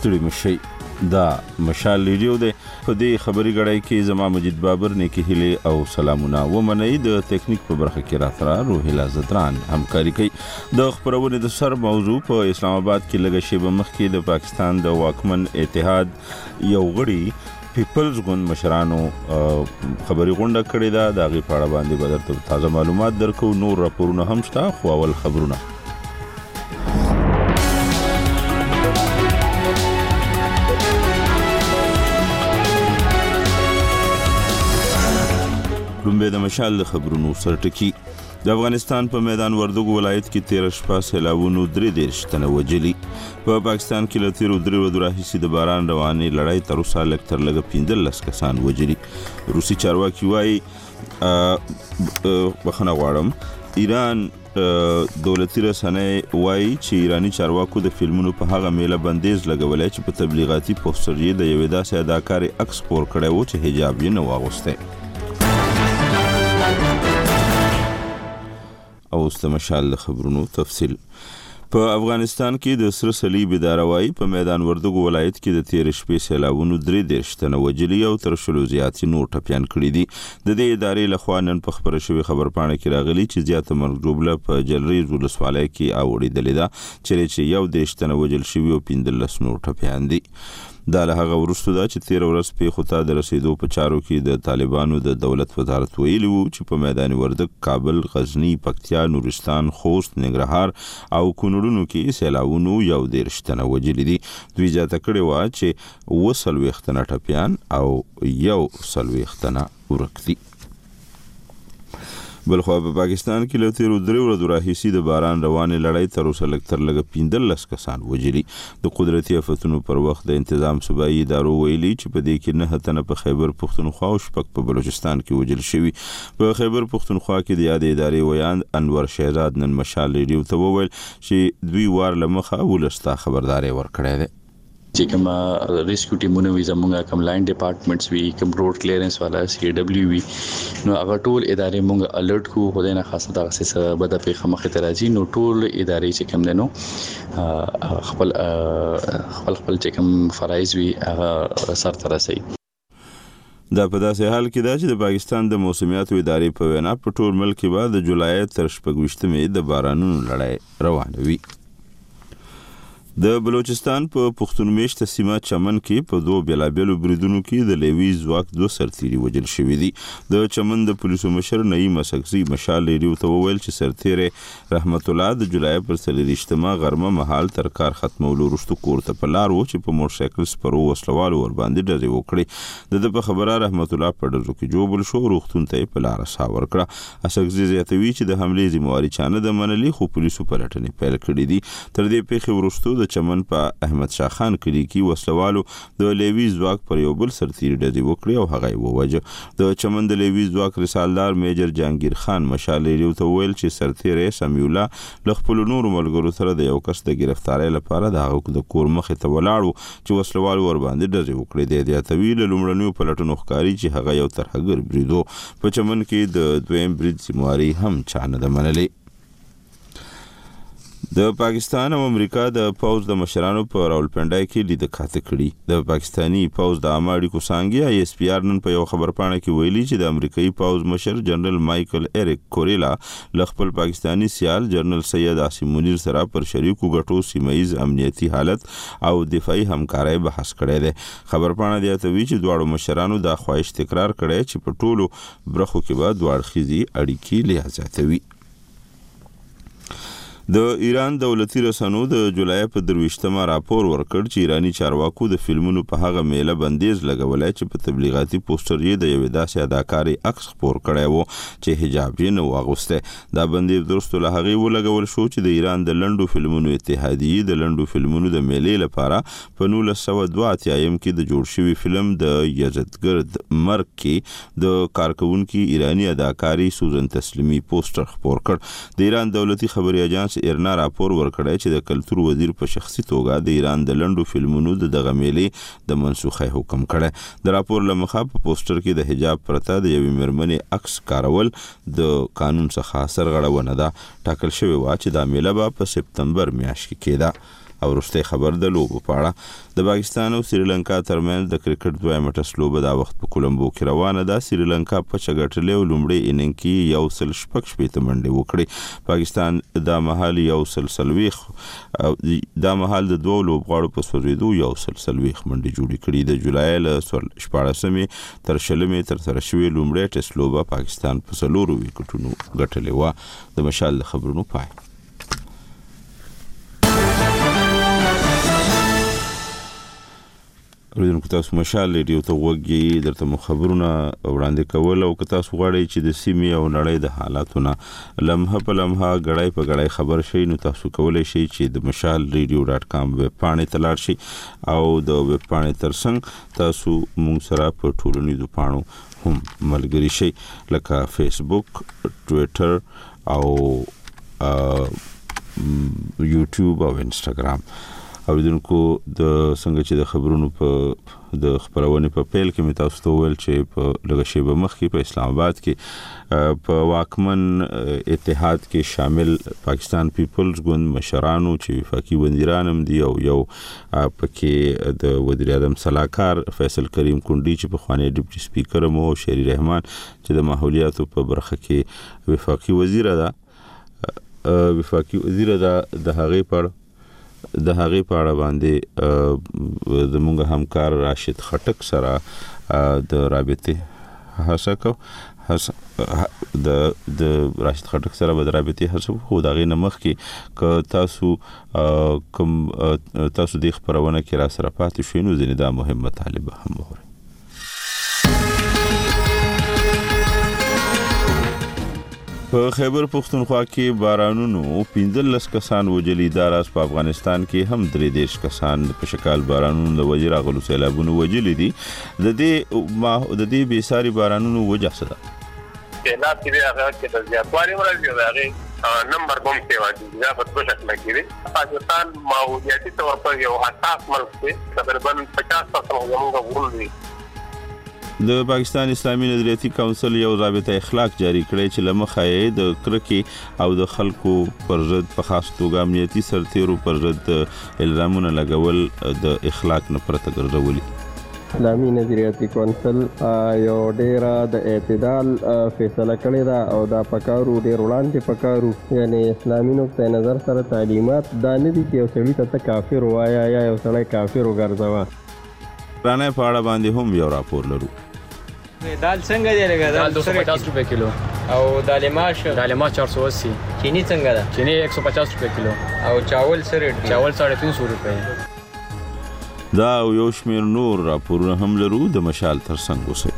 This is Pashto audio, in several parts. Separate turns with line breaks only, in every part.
ستړي مشي. دا مشال ریډیو دی. په دې خبري غړای کې زما مجید بابر نیکی هیله او سلامونه ومنئ. د تکنیک په برخه کې راترا روحیلا زدران همکاري کوي. د خبرونه د سر موضوع په اسلام آباد کې لږه شیبه مخکې د پاکستان د واکمن اتحاد یو غړي پیپلز ګوند مشرانو خبري غونډه کړې ده. د هغې په اړه باندې به درته تازه معلومات درکو. نور راپورونه هم شته، خو اول خبرونه. لومبه د مشال د خبرونو سرټکی. د افغانستان په میدان وردګو ولایت کې 13 شپه سیلابونو 3 تنه وجلي. په پاکستان کې له تیرو 3 ورځو راهیسې د باران رواني لړۍ تر اوسه لږ تر لږه 15 کسان وجلي. روسي چارواکي وایي بخښنه غواړم، ایران دولتي رسنۍ وایي چې ایرانی چارواکو د فلمونو په هغه میله بندیز لګولای چې په تبلیغاتي پوسټر یې د یوې داسې اداکارې عکس خپور کړی و چې حجاب یې نه واغوستی. او استمشال د خبرونو تفصیل. په افغانستان کې د سره صلیب ادارهوایی په میدان وردګو ولایت کې د 13 شپې سیلابونو 3 تنه وجلي او تر شلو زیات نور ټپیان کړي دي. د دې ادارې لخوا نن په خبره شوی خبرپاڼه کې راغلي چې زیاته مرګ جوړه په جلریز ولسوالۍ کې اوریدلې ده چې یو 13 تنه وجل شوی او 15 نور ټپیان دي. دا له هغه وروسته ده چې 13 ورځې په خطا د رسیدو په چارو کې د طالبانو د دولت وزارت ویلي وو چې په میدان وردګ، کابل، غزنی، پکتیا، نورستان، خوست، ننګرهار او کونړونو کې سیلابونو یو 13 تنه وجلي دي. دوی زیاته کړې وه چې 40 تنه ټپیان او 40 تنه ورک دي. بلخوا په پاکستان کې له تیرو 3 ورځو راهیسې د باران روانې لړۍ تر اوسه لږ تر لږه 15 کسان وجلي. د قدرتي آفتونو پر وخت د انتظام صوبایي ادارو ویلي چې په دې کې 9 تنه په خیبر پښتونخوا او 6 په بلوچستان کې وجل شوي. په خیبر پښتونخوا کې د یادې ادارې ویان انور شهزاد نن مشال ریډیو ته وویل چې دوی وار له مخه ولسته خبرداري ورکړې ده.
چې کوم ریسکیو ټیمونه وي، زموږه کوم لاین ډپارټمنټس وي، کوم روډ کلیرنس والا سی ډبلیو وي، نو هغه ټول ادارې موږ الرټ کو. خدای نه خاصه دا څه بده په مخه ته راځي، نو ټول ادارې چې کوم دنو خپل چې کوم فرایض وي هغه سر ته رسي.
دا په داسې حال کې ده چې د پاکستان د موسمیاتو ادارې په وینا په ټول ملک کې به د جولای تر 26 د بارانونو لړۍ روانه وي. د بلوچستان په پښتون میشته سیمه چمن کې په 2 بیلابیلو بریدونو کې د لیوي ځواک 2 سرتیري وجل شوي دي. د چمن د پولیسو مشر نعیم مسکزي مشال ریډیو ته وویل چې سرتیری رحمت الله د جولای پر 23 غرمه مهال تر کار ختمولو وروسته کور ته په لار و چې په موټر سایکل سپرو وسلوالو ور باندې ډزې وکړې. د په خبره رحمت الله په ډزو کې جوړ شو، روغتون ته په لار سا ورکړه. اسکزي زیاتوي چې د حملې ذمہواري چانه د منلي، خو پولیسو پلټنې پیل کړې دي. تر دې پیښې وروسته چمن په احمد شاه خان کلی کې وسلوالو د لیوي ځواک پر یو بل سرتیري ډزې وکړې او هغه یې ووژه. د چمن د لیوي ځواک رسالدار میجر جهانگیر خان مشال ریډیو ته وویل چې سرتیری سمیع الله له خپلو نورو ملګرو سره د یو کس د ګرفتارۍ لپاره د هغه د کور مخې ته ولاړ و چې وسلوالو ور باندې ډزې وکړې. د زیاتوي له لومړنیو پلټنو ښکاري چې هغه یو ترهګر برید و. په چمن کې د دویم برید ذمہواري هم چا نه ده منلې. د پاکستان او امریکا د پوز د مشرانو په راولپنډای کې لید کاته کړي. د پاکستانی پوز د عامه اړیکو څانګې آی اس پی آر نن په یو خبرپاڼه کې ویلي چې د امریکایي پوز مشر جنرال مایکل ایریک کوریلا له خپل پاکستانی سیال جنرال سید عاصم منیر سره پر شریکو ګټو سیمایي امنیتي حالت او دفاعي همکارۍ بحث کړی دی. خبرپاڼه زیاتوي چې دواړو مشرانو دا خواهش تکرار کړی چې په ټولو برخو کې به دوه اړخیزې اړیکې لا زیاتوي. د ایران دولتي رسنو د جولای په 23 راپور ورکړ چې ایرانی چارواکو د فلمونو په هغه میله بندیز لګولای چې په تبلیغاتي پوسټر یې د یوې داسې اداکارې عکس خپور کړی و چې حجاب یې نه واغوستی. دا بندیز وروسته له هغې ولګول شو چې د ایران د لنډو فلمونو اتحادیې د لنډو فلمونو د میلې لپاره په 1982 کې د جوړ شوي فلم د یزدګرد مرګ کې د کارکونکي ایرانی اداکارې سوزن تسلیمي پوسټر خپور کړ. د ایران دولتي خبري اجانس ایرنا راپور ورکړی چې د کلتور وزیر په شخصي توګه د ایران د لنډو فلمونو د دغه میلې د منسوخۍ حکم کړی. د راپور له مخه په پوسټر کې د حجاب پرته د یوې مېرمنې عکس کارول د قانون څخه سرغړونه ده. ټاکل شوې وه چې دا میله به په سپتمبر میاشت کې کېده. او وروستۍ خبر د لوبو په اړه د پاکستان او سریلانکا ترمنځ د کرکټ دویمه ټسټ لوبه دا وخت په کولمبو کې روانه ده. سریلانکا په چګټلې او لومړی اننګ کې 116 منډې وکړې. پاکستان دا مهال 140 دا مهال د دوه لوبغاړو په سوریدو 140 منډې جوړې کړې. د جولای له 14 تر 20 تر سره شوې لومړی ټسټ لوبه پاکستان په 4 وکټونو ګټلې و. د مشال خبرونو پای. ورته تاسو مشال ریډیو ته وګورئ، درته مو خبرونه وړاندې کول او که تاسو غواړئ چې د سیمې او نړۍ د حالاتونو لمحه په لمحه غړای په غړای خبر شئ، نو تاسو کولای شئ چې د mashalradio.com ویب پاڼې ته لاړ شئ او د ویب پاڼې ترڅنګ تاسو موږ سره په ټولنیزو پاڼو هم ملګری شئ، لکه فیسبوک، ټویټر او یوټیوب او انستګرام. اوریدونکو د څنګه چې د خبرونو په د خبرونه په پیل کې مې تاسو ته ویل چې په لږه شیبه مخکې په اسلام آباد کې په واکمن اتحاد کې شامل پاکستان پیپلز ګوند مشرانو چې وفاقي وزیران هم دي او یو پکې د وزیر اعظم صلاحکار فیصل کریم کونډي چې په خوانی ډیپټي سپیکر مو شری رحمان چې د ماحولیاتو په برخه کې وفاقي وزیر ده د هغه په اړه باندې زموږ همکار راشد خټک سره د رابطه هڅه کو د راشد خټک سره د رابطه هڅه خو دغه نمخ کې ک تاسو د خبرونه کې را سره پاتې شئ، نو ځینې دا مهمه طالبه هم وره. په خیبر پختونخوا کې بارانونو 15 کسان وجلي. داراس په افغانستان کې هم 3 کسان په شکال بارانونو د وجې راغلو سیلابونو وجلي دي. د دې بیساري بارانونو وجه څه ده؟
سیلاب چې هغه کې د زیاتوالي مرزي هغه نمبر بم کې واجب یا په څه شکل کې پاکستان ماحولیاتي تور په یو حساس ملک دی، تقریبا 50% زموږ غرونه دي.
د پاکستان اسلامي نظریاتي کونسل یو ضابطه اخلاق جاری کړی چې لمخې د کرکې او د خلکو پر ضد په خاص توګه امنیتي سرتیرو پر ضد الزامونه لګول د اخلاق نه پرته ګرځولي.
اسلامي نظریاتي کونسل یو ډیره د اعتدال فیصله کړې ده او دا پکارو ډیر وړاندې پکارو، یعنی اسلامي نقطه نظر سره تعلیمات دا نه دي چې یو سړی ته کافر وایا یا یو سړی کافر وګرځوا.
رانه په اړه باندې هم یو راپور لرو.
دال څنګه دی لګا؟ دال 250 روپے کیلو. او دال ماش 480. چینی څنګه ده؟ چینی 150 روپے کیلو. او چاول سره چاول 350 روپے.
دا یو شمیر نور راپورونه هم لرو. د مشال ترڅنګ اوسئ.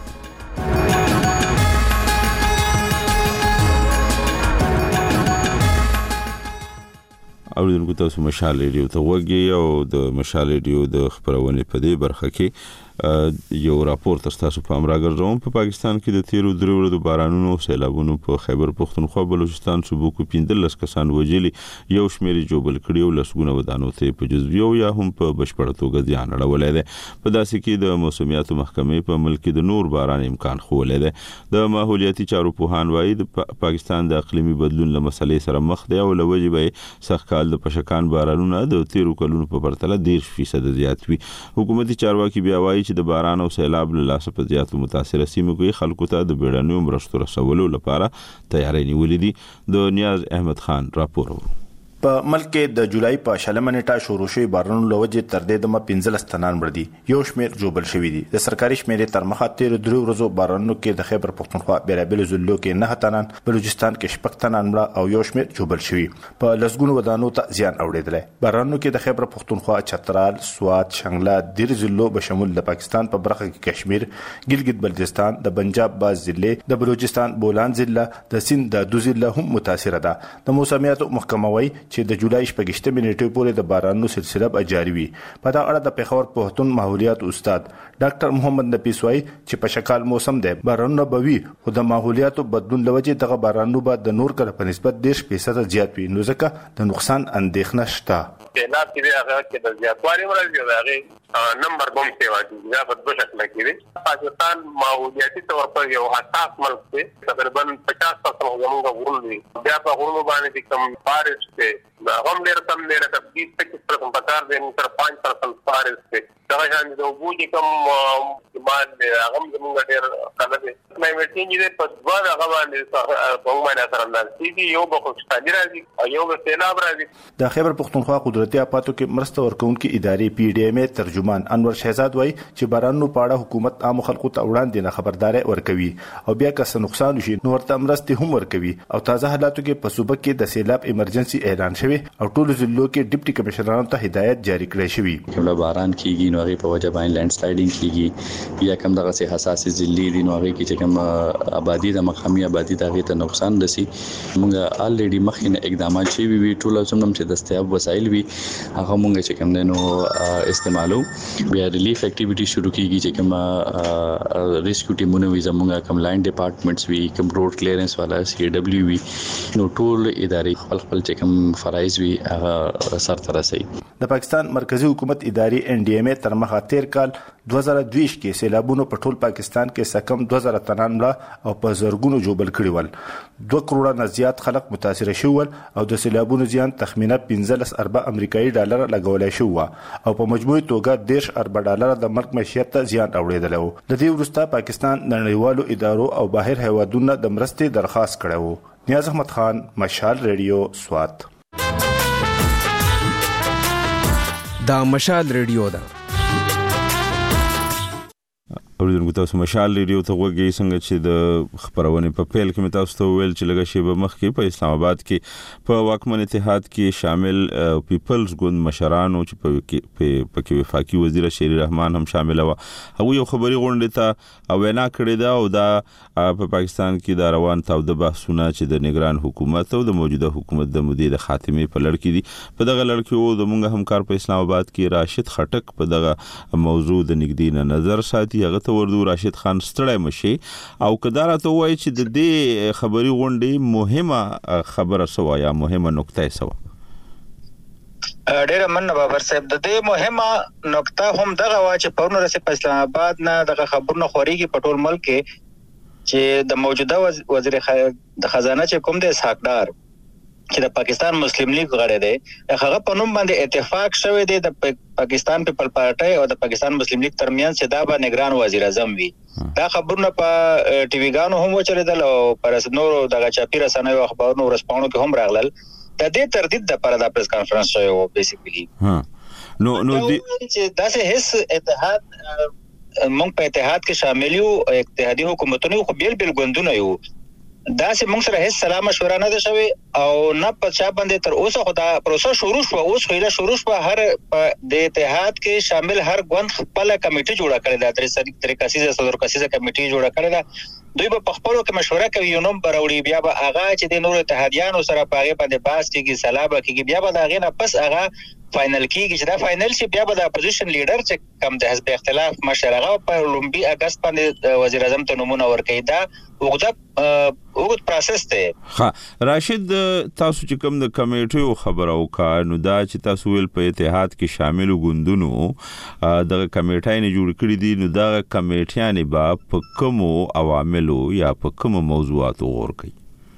اوریدونکو تاسو مشال ریډیو ته وګورئ او د مشال ریډیو د خبرونه په دې برخه کې یو راپور تاسو په امر راګرځوم. په پاکستان کې د تیرو درو ورځو بارانونو سیلابونو په خیبر پختونخوا، بلوچستان صوبو کې 15 کسان وجلي، یو شمیر جوبل کړي او لسګونه ودانو ته په جزوی او یا هم په بشپړه توګه ځان اړولې ده. په داسې کې د موسمیاتو محکمې په ملک کې د نور باران امکان خولې ده. د ماحولیاتي چارو پوهان وایي د پاکستان د اقلیمي بدلون له مسلې سره مخ دی او لوجې به سخکال د پشکان بارانونه د تیرو کلونو په پرتله 10% زیات وي. حکومتي چارواکي بیا وایي چې د باران او سیلاب له لاسه په زیاتو متاثره سیمو کې خلکو ته د بیړنیو مرستو رسولو لپاره تیاری نیولې دي. د نیاز احمد خان راپور ورو.
په ملک کې د جولای په شلمه نیټه شروع شوی بارانونو لوجه تر دې دمه 15 تنان مړ دي، یو شمیر جوبل شوی دي. د سرکاري شمیرې تر مخه تیر درو ورځو بارانونو کې د خیبر پختونخوا بیرابل زلو کې 9 تنان، بلوچستان کې 6 تنان مړ او یو شمیر جوبل شوی. په لسګونو ودانو ته زیان اوریدل. بارانونو کې د خیبر پختونخوا، چترال، سوات، شنګلا، دیر زلو بشمول د پاکستان په برخه کې کشمیر، ګلګت بلتستان، د پنجاب باز ضلع، د بلوچستان بولان ضلع، د سند د دو ضلع هم متاثر ده. د موسمیاتو محکمه وايي چې د جولای 28 نیټې پورې د بارانونو سلسله به جاری وي. په دا اړه د پیښور پوهنتون ماحولیات استاد ډاکټر محمد نفیس وايي چې په شکال موسم دی، بارانونه به وي، خو د ماحولیاتو بدلون لوجه دغه بارانونه به د نور کله په نسبت 10% زیات وي، نو ځکه د نقصان اندېښنه شته.
سیلاب چې هغه کې د زیاتوالي مرزي هغه نمبر بم کې واجب یا په څه شکل کې پاکستان ماحولیاتي تور په یو حساس ملک دی، تقریبا 50% زموږ غرونه دي. بیا په غرونو باندې کوم بارش دی هم ډېر کم دی لکه 20-25% پکار دی تر 5% فارس دی دغه شان د اوبو چې کوم مان دی هغه زموږ ډېر کله دی کلایمټ چینج دی په دوه هغه باندې په معنا سره اندازې دي یو به خوشحالي راځي او یو به سیلاب راځي
د خیبر پختونخوا قدرتي اپاتو کې مرسته ورکوونکي ادارې پی ډی ایم ترجمان انور شهزاد وایي چې بارانونو په اړه حکومت عام خلکو ته وړاندې نه خبرداري ورکوي او بیا که څه نقصان وشي نو ورته مرستې هم ورکوي او تازه حالاتو کې په صوبه کې د سیلاب ایمرجنسي اعلان شوی او ټولو ضلعو کې ډیپټي کمشنرانو ته هدایت جاری کړی شوی
کله باران کیږي نو هغه په وجه باندې لینډ سلایډینګ کیږي یا کوم دغه سه حساس ضلع دي نو هغه کې چې کوم آبادی د مقامی آبادی ته ته نقصان رسي موږ الریډي مخینه اقدامات شي وی ټول څومره چې دستیاب وسایل وي هغه موږ چې کوم نو استعمالو بیا ریلیف اکټیویټي شروع کیږي چې کوم ریسکیو ټیمونه وي زموږ کوم لاین ډپارټمنټس وي کوم روډ کلیرنس والا سی ډبلیو وي نو ټول ادارې خپل چې کوم فرایض وي هغه سر ته رسي
د پاکستان مرکزی حکومت ادارې ان ډي ام تر مخه تیر کال 2022 کې سیلابونو په ټول پاکستان کې سکم 2000 تنان مړه او په زرګونو جوبل کړي ول 2 کروڑه نه زیات خلک متاثر شول او د سیلابونو زیان تخمینه 15 ارب امریکایي ډالر لګولای شو او په مجموعي توګه 10 ارب ډالر د ملک معیشت ته زیان اوریدل و د دې وروسته پاکستان د نړیوالو ادارو او بهر هیوادونو د مرستې درخواست کړو نیاز احمد خان مشال ریډیو سوات
دا مشال ریډیو ده
اوریدونکو تاسو مشال ریډیو ته وګورئ څنګه چې د خبرونه په پیل کې تاسو ته ویل چې لږه شی به مخ کې په اسلام آباد کې په واکمن اتحاد کې شامل پیپلز ګوند مشرانو چې په کې وفاقي وزیر شری رحمان هم شامل و هغه یو خبري غونډه ته وینا کړې ده او دا په پاکستان کې د روان تاو د بحثونه چې د نگران حکومت او د موجوده حکومت د مودې د خاتمه په لړ کې دي په دغه لړ کې و د مونږ همکار په اسلام آباد کې راشد خټک په دغه موضوع د نګدین نظر ساتي هغه وردو راشد خان ستړی مشي او کدار ته وایي چې د دې خبري غونډې مهمه خبره سوا یا مهمه نقطه سوا
ډیره مننه بابر صاحب د دې مهمه نقطه هم دغه وا چې پرونه رسې په اسلام آباد نه دغه خبرونه خوريږي په ټول ملک کې چې د موجوده وزیر د خزانه چې کوم د اسحاق ډار چې د پاکستان مسلم لیگ غړی دی هغه په نوم باندې اتفاق شوی دی د پاکستان پیپل پارټي او د پاکستان مسلم لیگ ترمنځ چې دا به نگران وزیر اعظم وي دا خبرونه په ټي وی ګانو هم وچریدل او پر نور دغه چاپی رسنیو اخبارونو ورسپانو کې هم راغلل د دې تردید د پر د پریس کانفرنس شوی او بیسیکلی
نو
چې داسې هیڅ اتحاد مونږ په اتحاد کې شامل یو اتحادي حکومتونو خو بیل ګوندونه یو دا چې موږ سره هیڅ سلام مشوره نه ده شوی او نه په چا باندې تر اوسه خو دا پروسه شروع شو اوس خو دا شروع شو هر د اتحاد کې شامل هر ګوند خپل کمیټه جوړه کړې ده درې طریقې صدر کسیزه کمیټه جوړه کړې ده دوی په خپلو کې مشوره کوي یو نوم بروړي بیا به هغه چې د نور اتحادیانو سره په هغه باندې باس کیږي سلام کیږي بیا به دا غي نه پس هغه فائنل کیږي چې دا فائنل شي بیا به د اپوزیشن لیډر چې کم د حزب اختلاف مشرغه په لومبي اگست باندې وزیر اعظم ته نمونه ورکړي دا وګت پروسس ته
ها راشد تاسو چې کوم د کمیټو خبر او کا نو دا چې تاسو ول په اتحاد کې شامل ګوندونو د کمیټای نه جوړ کړی دي نو دا کمیټیان به په کومو عواملو یا په کومو موضوعاتو غور کوي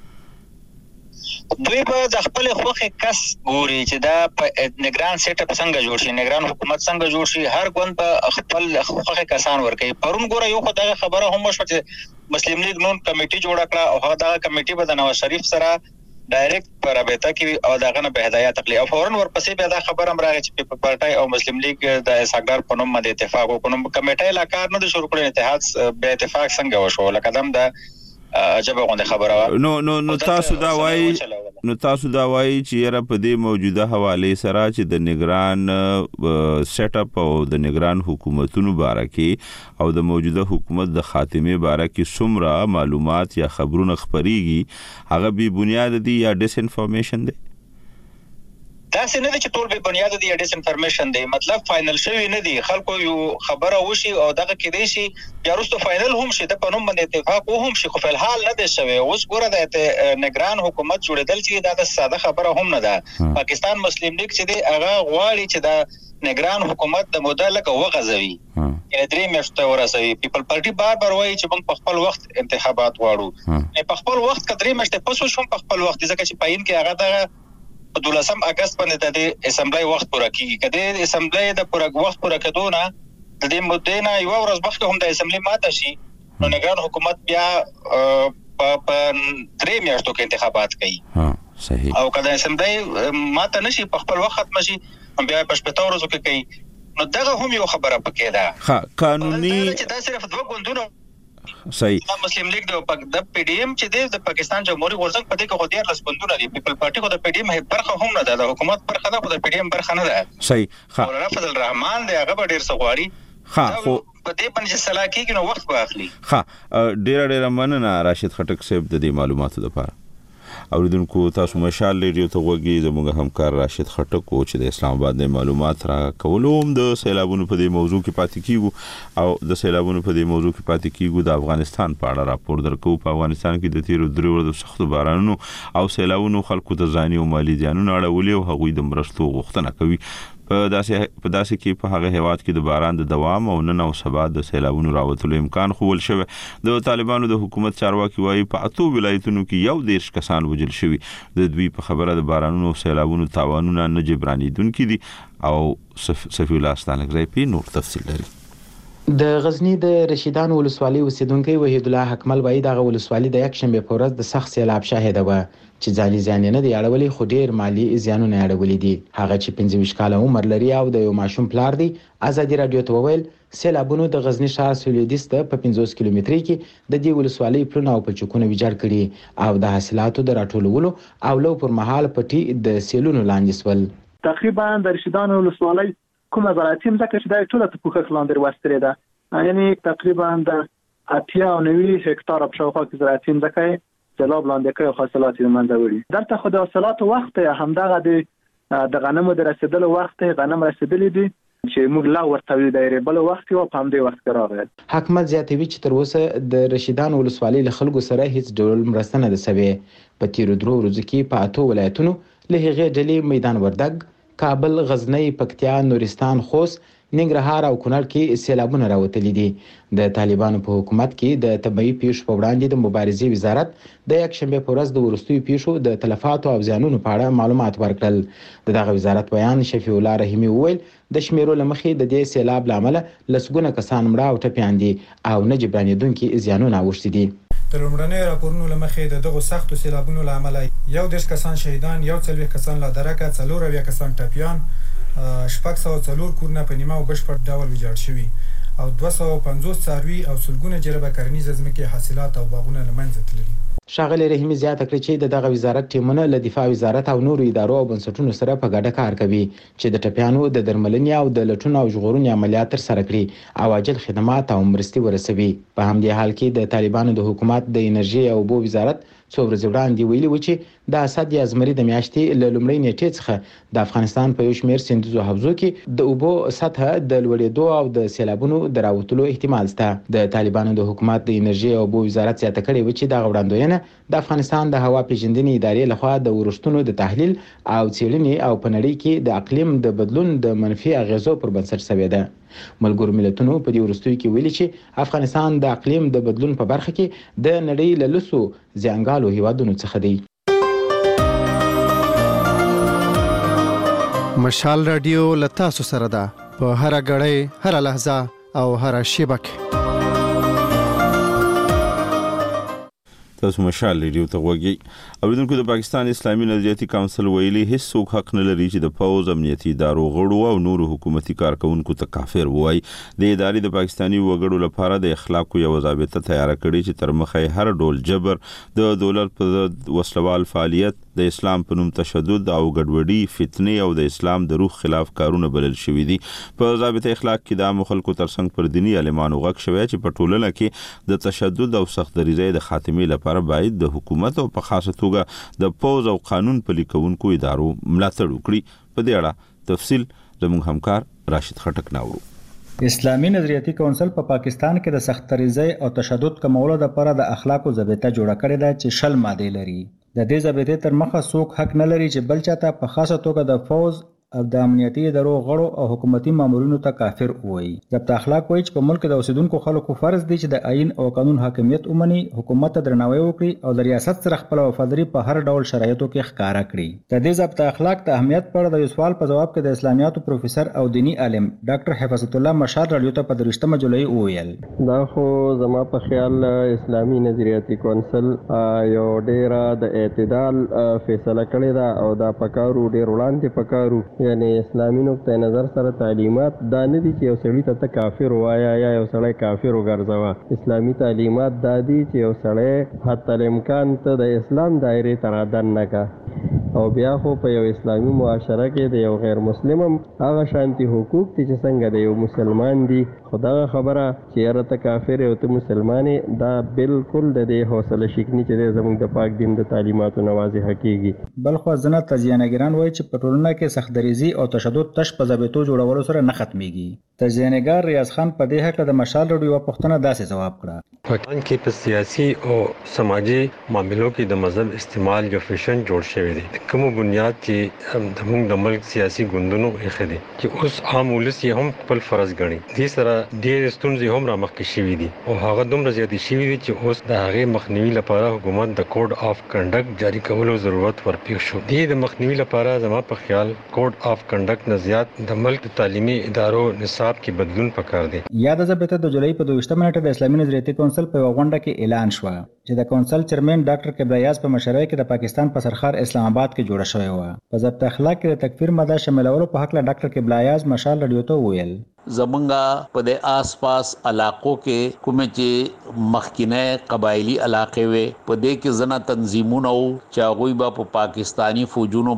دوی په د خپل خوخه کس ګوري چې دا په نگران سیټ اپ څنګه جوړ شي نگران حکومت څنګه جوړ شي هر ګوند په خپل خوخه کسان ورکي پرون ګوره یو خدای خبره هم شو چې مسلم لیگ نون کمیټي جوړ کړه او هغه دا کمیټي به د نواز شریف سره ډایرکټ پر رابطه کې او داغه نه به هدایت اخلي او فورن ورپسې به دا خبر هم راغی چې په پارټای او مسلم لیگ د اسحاقدار په نوم باندې اتفاق وکړو کمیټي لا کار نه شروع کړی اتحاد به اتفاق څنګه وشو لکه دم د عجب غونډه خبره
نو تاسو دا وایي چې یره په دې موجوده حواله سره چې د نگران سیټ اپ او د نگران حکومتونو باره کې او د موجوده حکومت د خاتمه باره کې څومره معلومات یا خبرونه خبريږي هغه به بنیاد دي یا ډیس انفارمیشن دي
دا څنګه نه چې ټول به بنیاد دي ډیس انفارمیشن دی مطلب فائنل شوی نه دی خلکو یو خبره وشي او دغه کې دی شي یا وروسته فائنل هم شي د پنوم باندې اتفاق هم شي خو په الحال نه دی شوی اوس ګوره د نگران حکومت جوړیدل چې دا د ساده خبره هم نه ده پاکستان مسلم لیگ چې دی هغه غواړي چې د نگران حکومت د موده لکه وغځوي یعنی درې میاشتې ورسوي پیپل پارټي بار وایي چې موږ په خپل وخت انتخابات غواړو په خپل وخت کډرې میاشتې پس شوم په خپل وخت ځکه چې پاین کې هغه د په 12 اگست باندې د اسمبلی وخت پوره کیږي. کله د اسمبلی د وخت پوره کېدونه د دې مدې نه یو ورځ مخکې هم د اسمبلی ماته شي نو نگران حکومت بیا په 3 میاشتو کې انتخابات کوي.
صحیح.
او کله اسمبلی ماته نشي په خپل وخت ختم شي بیا په 15 ورځو کې کوي. نو دغه هم یو خبره پکې ده.
قانوني
چې دا صرف دوه ګوندونه
صحیح
مسلم لیگ د پی ډی ایم چې د پاکستان جمهوریت غورځنګ په دې کې خو ډیر لسبندونه دي. پیپل پارټي خو د پی ډی ایم برخه هم نه ده، د حکومت برخه ده، خو د پی ډی ایم برخه نه ده.
صحیح.
مولانا فضل الرحمن دی هغه ډیر سغواړي. خو په دې باندې صلاح کېږي نو وخت به اخلي.
ډیر مننه راشد خټک صاحب د دې معلوماتو لپاره. اوریدونکو تاسو مشال ریډیو ته وګورئ، زموږ همکار راشد خټک چې د اسلام آباد د معلومات را کولوم د سیلابونو په دې موضوع کې پاتې کیږو او د سیلابونو په دې موضوع کې پاتې کیږو د افغانستان په اړه راپور درکو. په افغانستان کې د تیرو 3 ورځو سختو بارانونو او سیلابونو خلکو ته ځاني او مالی زیانونه اړولي او هغوی د مرستو غوښتنه کوي. په داسې کې په هغه هیواد کې د باران د دوام او نن او سبا د سیلابونو راوتلو امکان خول شوی. د طالبانو د حکومت چارواکي وايي په 8 ولایتونو کې 11 کسان وژل شوي. د دوی په خبره د بارانونو او سیلابونو تاوانونه نه جبرانیدونکي دي او صفی الله ستانګزی په نور تفصیل لري.
د غزنی د رشیدان ولسوالۍ اوسیدونکي وحید الله حکمل وایي د ولسوالۍ د یک شنبه په ورځ د سخت سیلاب شاهده و چې ځاني زیان نه دی اړولې خو ډیر مالی زیانونه اړولې دي. هغه چې 25 کال عمر لري او د یو ماشوم پلار دی ازادي رادیو ته وویل سیلابونو د غزنی ښار سولیدیس ته په 50 کیلومتري کې د دې ولسوالۍ پلونه او پلچکونه ویجاړ کړي او د حاصلاتو د راټولولو او لو پر مهال پټي د سیلونو لاندې سول.
تقریبا د رشیدان ولسوالۍ کومه زراعتي مځکه چې د ټوله په پوښښ لاندې وستري ده، یعنی تقریبا د 89 هکتار په شاوخوا کې زراعتي مځکه سیلاب لاندې کوي، حاصلات یې منځ وړي. دلته خو د حاصلاتو وخت همدغه د غنمو د رسیدلو وخت غنم رسیدلې دي چې موږ لا ورته ویل بل وخت یو په همدې وخت راغلی.
حکومت زیاتوي چې تر اوسه د رشیدان ولسوالۍ له خلکو سره هیڅ ډول مرسته نه ده سوې. په تیرو 3 ورځو کې په 8 ولایتونو له هغې ډلې میدان وردګ، کابل، غزنی، پکتیا، نورستان، خوست، ننګرهار او کونړ کې سیلابونه راوتلي دي. د طالبانو په حکومت کې د طبيعي پیښو په وړاندې د مبارزې وزارت د یک شنبه په ورځ د وروستیو پیښو د تلفاتو او زیانونو په اړه معلومات ورکړل. دغه وزارت بیان شفیع الله رحیمی وویل د شمیرو لمخې د دې سیلاب لامل لسګونه کسان مړه او ټپيان دي او نه جبرانیدونکي زیانونه اوښتي دي.
د لومړنیو راپورونو لمخې د دغو سختو سیلابونو لامل 11 کسان شهیدان، 40 کسان لا درکه، 4 کسان ټپيان، 604 کورونه په نیمه او بشپړ ډول ویجاړ شوي او 250 څاروي او سلګونه جربه کرنیزه ځمکې حاصلات او باغونه له منځه تللي.
ښاغلی رحیمي زیاته کړې چې دغه وزارت ټیمونه له دفاع وزارت او نورو ادارو او بنسټونو سره په ګډه کار کوي چې د ټپیانو د درملنې او د لټون او ژغورنې عملیات ترسره کړي او عاجل خدمات او مرستې ورسوي. په همدې حال کې د طالبانو د حکومت د انرژي او اوبو وزارت څو ورځې وړاندې ویلي و چې د اسد یا زمري د میاشتې له لومړۍ نیټې څخه د افغانستان په یو شمېر سیندیزو حوزو کې د اوبو سطحه د لوړېدو او د سیلابونو د راوتلو احتمال شته. د طالبانو د حکومت د انرژي او اوبو وزارت زیاته کړې و چې دغه وړاندوینه د افغانستان د هوا پیژندنې ادارې لخوا د ورښتونو د تحلیل او څېړنې او په نړۍ کې د اقلیم د بدلون د منفي اغیزو پر بنسټ شوې ده. ملګرو ملتونو په دې وروستیو کې ویلي چې افغانستان د اقلیم د بدلون په برخه کې د نړۍ له لسو زیانګالو هیوادونو څخه دی.
مشال رادیو له تاسو سره ده په هر غړی، هر لحظه او هر شیبه کې.
تاسو مشال ریډیو ته وګورئ. اوریدونکو د پاکستان اسلامي نظریاتي کونسل ویلي هیڅ څوک حق نه لري چې د پوز، امنیتي ادارو غړو او نورو حکومتي کارکونکو ته کافر وایي. د ادارې د پاکستاني وګړو لپاره د اخلاقو یو ضابطه تیار کړي چې تر مخه هر ډول جبر، د دولت په وسلوال فعالیت، د اسلام په نوم تشدد او ګډوډي، فتنې او د اسلام د روح خلاف کارونه بلل شوي دي. په ضابطه اخلاق کې د خلکو ترڅنګ پر دینی عالمانو غږ شوی چې په ټولنه کې د تشدد او سخت دریځۍ د خاتمې لپاره باید د حکومت او په خاصه توګه د پوز او قانون پلي کوونکو ادارو ملاتړ وکړي. په دې اړه تفصیل زموږ همکار راشد خټک ناوړو.
اسلامي نظریاتي کونسل په پاکستان کې د سخت دریځۍ او تشدد کمولو لپاره د اخلاقو ضابطه جوړه کړې ده چې 10 ماده لري. د دې ضابطې تر مخه څوک حق نه لري چې بل چاته په خاصه توګه د فوز او د امنیتي ادارو غړو او حکومتي مامورینو ته کافر وایي. ضبط اخلاق وایي چې په ملک د اوسیدونکو خلکو فرض دی چې د آئین او قانون حاکمیت ومني، حکومت ته درناوی وکړي او د ریاست سره خپل وفاداري په هر ډول شرایطو کې ښکارا کړي. د دې ضبط اخلاق د اهمیت پر د یو سوال په جواب کې د اسلامیاتو پروفیسور او دینی عالم ډاکټر حفاظت الله مشال رادیو ته په 23 جولای وویل.
دا خو زما په خیال اسلامي نظریاتي کونسل یو ډیره د اعتدال فیصله کړې ده او دا پکارو ډیر وړاندې پکارو، یعنی اسلامي نقطه نظر سره تعلیمات دا نه دي چې یو سړی ته کافر وایا یا یو سړی کافر وګرځوه. اسلامي تعلیمات دا دي چې یو سړی حتی الامکان ته د اسلام دایرې ته رادن نه کا او بیا خو په یو اسلامي معاشره کې د یو غیر مسلم هغه شانتي حقوق دي چې څنګه د یو مسلمان دي. خو دغه خبره چې یاره ته کافر او ته مسلمانې دا بالکل د دې حوصله شکني چې دی زموږ د پاک دین د تعلیماتو نه واضحه کیږي.
بل خو ځینې تجزیه‌نګران وایي چې په ټولنه کې سخت‌دریزي او تشدد تش په ضابطو جوړولو سره نه ختمیږي. تجزیه‌نګار ریاض خان په دې هکله د مشال رادیو پوښتنه داسې جواب کړه.
پاکستان کې په سیاسي او سماجی معاملو کې د مذهب استعمال یو فیشن جوړ شوی دی. کوم بنیاد چې د ملک سیاسي ګوندونو یې دي چې اوس عام ولس یې هم خپل فرض ګڼي. دې سره ډېر ستونزې هم رامخکې شوي دي او هغه دومره زیاتې شوي دي چې اوس د هغې مخنیوي لپاره حکومت د کوډ آف کنډکټ جاری کولو ضرورت ورپېښ شو. دې د مخنیوي لپاره زما په خیال کوډ آف کنډکټ نه زیات د ملک د تعلیمي ادارو نصاب کې بدلون پکار دی.
یاد ضابطه د جولای په 22 نیټه د اسلامي نظریاتي کونسل په غونډه کې اعلان شو چې د کونسل چیرمن ډاکټر کبریاز په مشرۍ کې د پاکستان په سرخار اسلام آباد کې جوړه شوې و. په ضبط اخلاق کې د تکفیر ماده شاملولو په حق له ډاکټر کبریاز مشال رادیو ته وویل.
زمونږه په د آس پاس علاقو کې کومه چې مخکینه قبایلی علاقې وي په دې کې زنه تنظیمونه او چې هغه به په پاکستانی فوجونو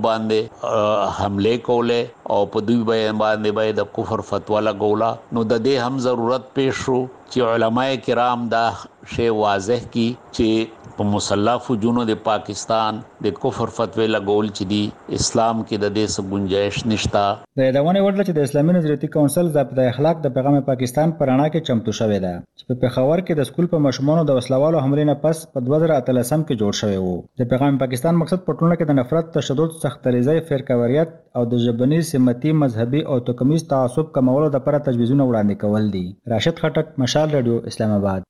باندې حمله کوله او په دوی باندې د کفر فتوا لګولا. نو د دې هم ضرورت پیښ شو چې علماء کرام دا شی واضح کی چې په مسلح فوجونو د پاکستان د کفر فتوی لګول چې دی اسلام کې د دې څه گنجائش نشتا.
د یادونه وړل چې د اسلامي نظریاتي کونسل ضابط اخلاق د پیغام پاکستان پر اړه کې چمتو شوې ده چې په پېښور کې د سکول په ماشومانو د وسلوالو حملې نه پس په 2013 کې جوړ شوی وو. د پیغام پاکستان مقصد په ټولنه کې د نفرت، تشدد، سخت‌دریزۍ، فرقواریت او د ژبني، سمتي، مذهبي او توکمیز تعصب کمولو لپاره تجویزونه وړاندې کول دي. راشد خټک، مشال رادیو، اسلام آباد.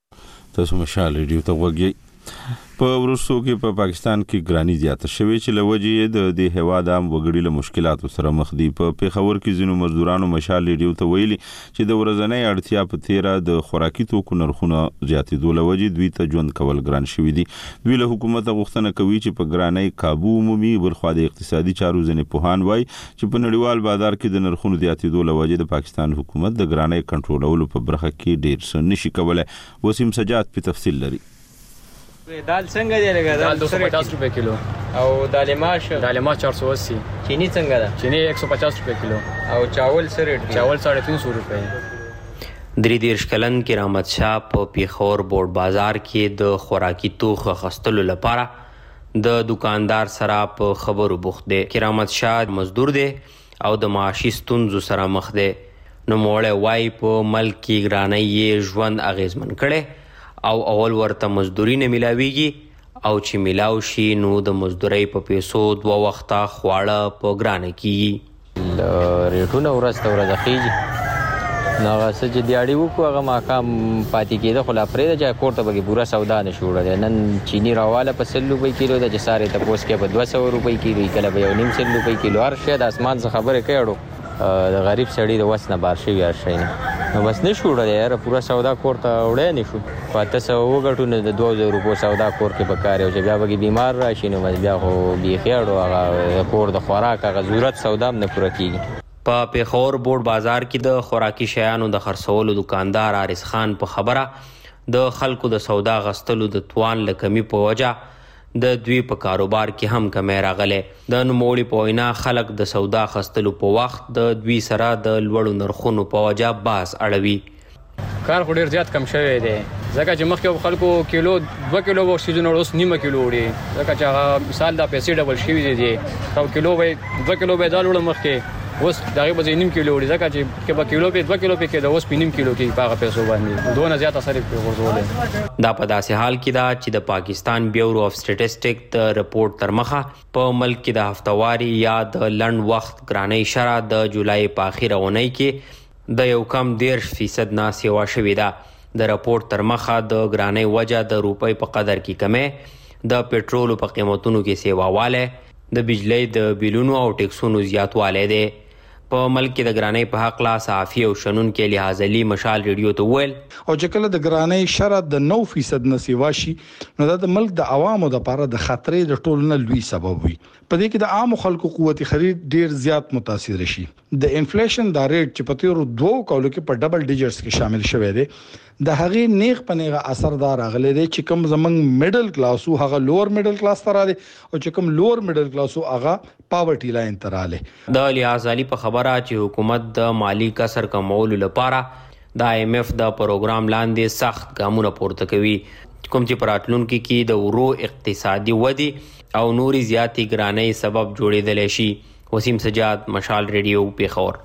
تاسو مشال رادیو ته وګورئ. په ورسو کې په پاکستان کې ګرانی زیاته شوې چې لوجې د دې هواد عام وګړي له مشکلاتو سره مخ دي. په پیښور کې ځینو مزدورانو مشال ریډیو ته ویلي چې د ورځنۍ اړتیا په تیره د خوراکي توکو نرخونه زیاتېدو لوجې دوی ته ژوند کول ګران شوي دي. دوی له حکومت غوښتنه کوي چې په ګرانۍ قابو ومومي. بلخوا د اقتصادي چارو ځینې پوهان وایي چې په نړیوال بازار کې د نرخونو زیاتېدو لوجې د پاکستان حکومت د ګرانۍ کنټرولولو په برخه کې ډېر څه نشي کولی. وسیم سجاد په تفصیل لري.
دال څنګه دی لګا؟ دال 250 روپے کیلو او دال ماش 480. چینی څنګه ده؟ چینی 150 روپے کیلو او چاول سره چاول 350 روپے.
درې دیرش کلن کرامت شاه په پیښور بورډ بازار کې د خوراکي توخه خستلو لپاره د دکاندار سره په خبرو بوخت دی. کرامت شاه مزدور دی او د معاشي ستونزو سره مخ دی. نو موړی وای په ملک کې ګرانۍ یې ژوند اغیزمن کړي او اول ورته مزدوري نه ملاویږي او چې ملاو شي نو د مزدورۍ په پیسو 2 وخته خواړه په ګرانه کیږي.
ریټونه ورځ ته ورځ خېږي. نو هغه څه چې دیاړي وکړو هغه ماښام پاتې کېده خو لا پرېږده چې کور ته پکې پوره سودا نه شي وړلی. نن چیني راواله په 100 روپۍ کیلو ده چې سارې تپوس کې په 200 روپۍ کیلو کله به 1.5 روپۍ کیلو. هر شی د اسمان څخه خبرې کوي اړو د غریب سړي د وس نه بار شوي هر شی نه. نو بس نه شو وړلی یاره پوره سودا کور ته وړی نه شو. په 800 وګټو نه د 2000 روپو سودا کور کې پکار یو چې بیا به بیمار راشي نو بس بیا خو بیخي اړو هغه کور د خوراک هغه ضرورت سودا هم نه پوره کیږي.
په پیښور بورډ بازار کې د خوراکي شیانو د خرڅولو دکاندار عارض خان په خبره د خلکو د سودا غستلو د توان له کمی په وجه د دوی په کاروبار کې هم کمی راغلی. د نوموړي په وینا خلک د سودا خستلو په وخت د دوی سره د لوړو نرخونو په وجه باس اړوي.
کار خو ډېر زیات کم شوی دی ځکه چې مخکې خلکو کیلو 2 کیلو به سیزن اوس نیمه کیلو وړي ځکه چې هغه مثال دا پیسې ډبل شوي دي. یو کیلو به 2 کیلو به دال وړم مخکې
اوس دغه به نیم کیلو وړي ځکه چې کبه کیلو په 2 کیلو په کې د اوس په نیم کیلو کې په پیسو باندې دوه زیات اثر په ورزول.
دا په داسې حال کې دا چې د پاکستان بیورو اف سټټیسټک د رپورت تر مخه په ملک کې د هفتواري یا د لنډ وخت ګرانۍ شرح د جولای په اخیره اونۍ کې د یو کم 10% نه سیوا شوې ده. د رپورت تر مخه د ګرانۍ وجه د روپۍ په قدر کې کمې، د پټرولو په قیمتونو کې سیواواله، د بجلی د بیلونو او ټیکسونو زیاتوالی دی. په ملک کې د ګرانۍ په حق لا صحافي او شنون کې لحاظ علي مشال ریډیو ته ویل
او چې کله د ګرانۍ شرح د 9% نه سیوا شي نو دا د ملک د عوامو لپاره د خطرې د ټولو نه لوی سبب وي. په دې کې د عام خلکو قوت خرید ډیر زیات متاثر شي. د انفلیشن دا ریټ چې په تیرو 2 کالو کې په ډبل ډیجټس کې شامل شوی دی د هغې نیغ پنیغه اثردار غلې دی چې کوم زمنګ میډل کلاسو هغه لوور میډل کلاس تر راځي او چې کوم لوور میډل کلاسو هغه پاورټي لاین تر راځي.
د لحاظ علي په خبره چې حکومت د مالی کسر کمولو لپاره د IMF د پروګرام لاندې سخت ګامونه پورته کوي کوم چې پراتلونکو کې د ورو اقتصادي ودی او نوري زیاتی ګرانۍ سبب جوړېدل شي. وسیم سجاد، مشال ریډیو، پیښور.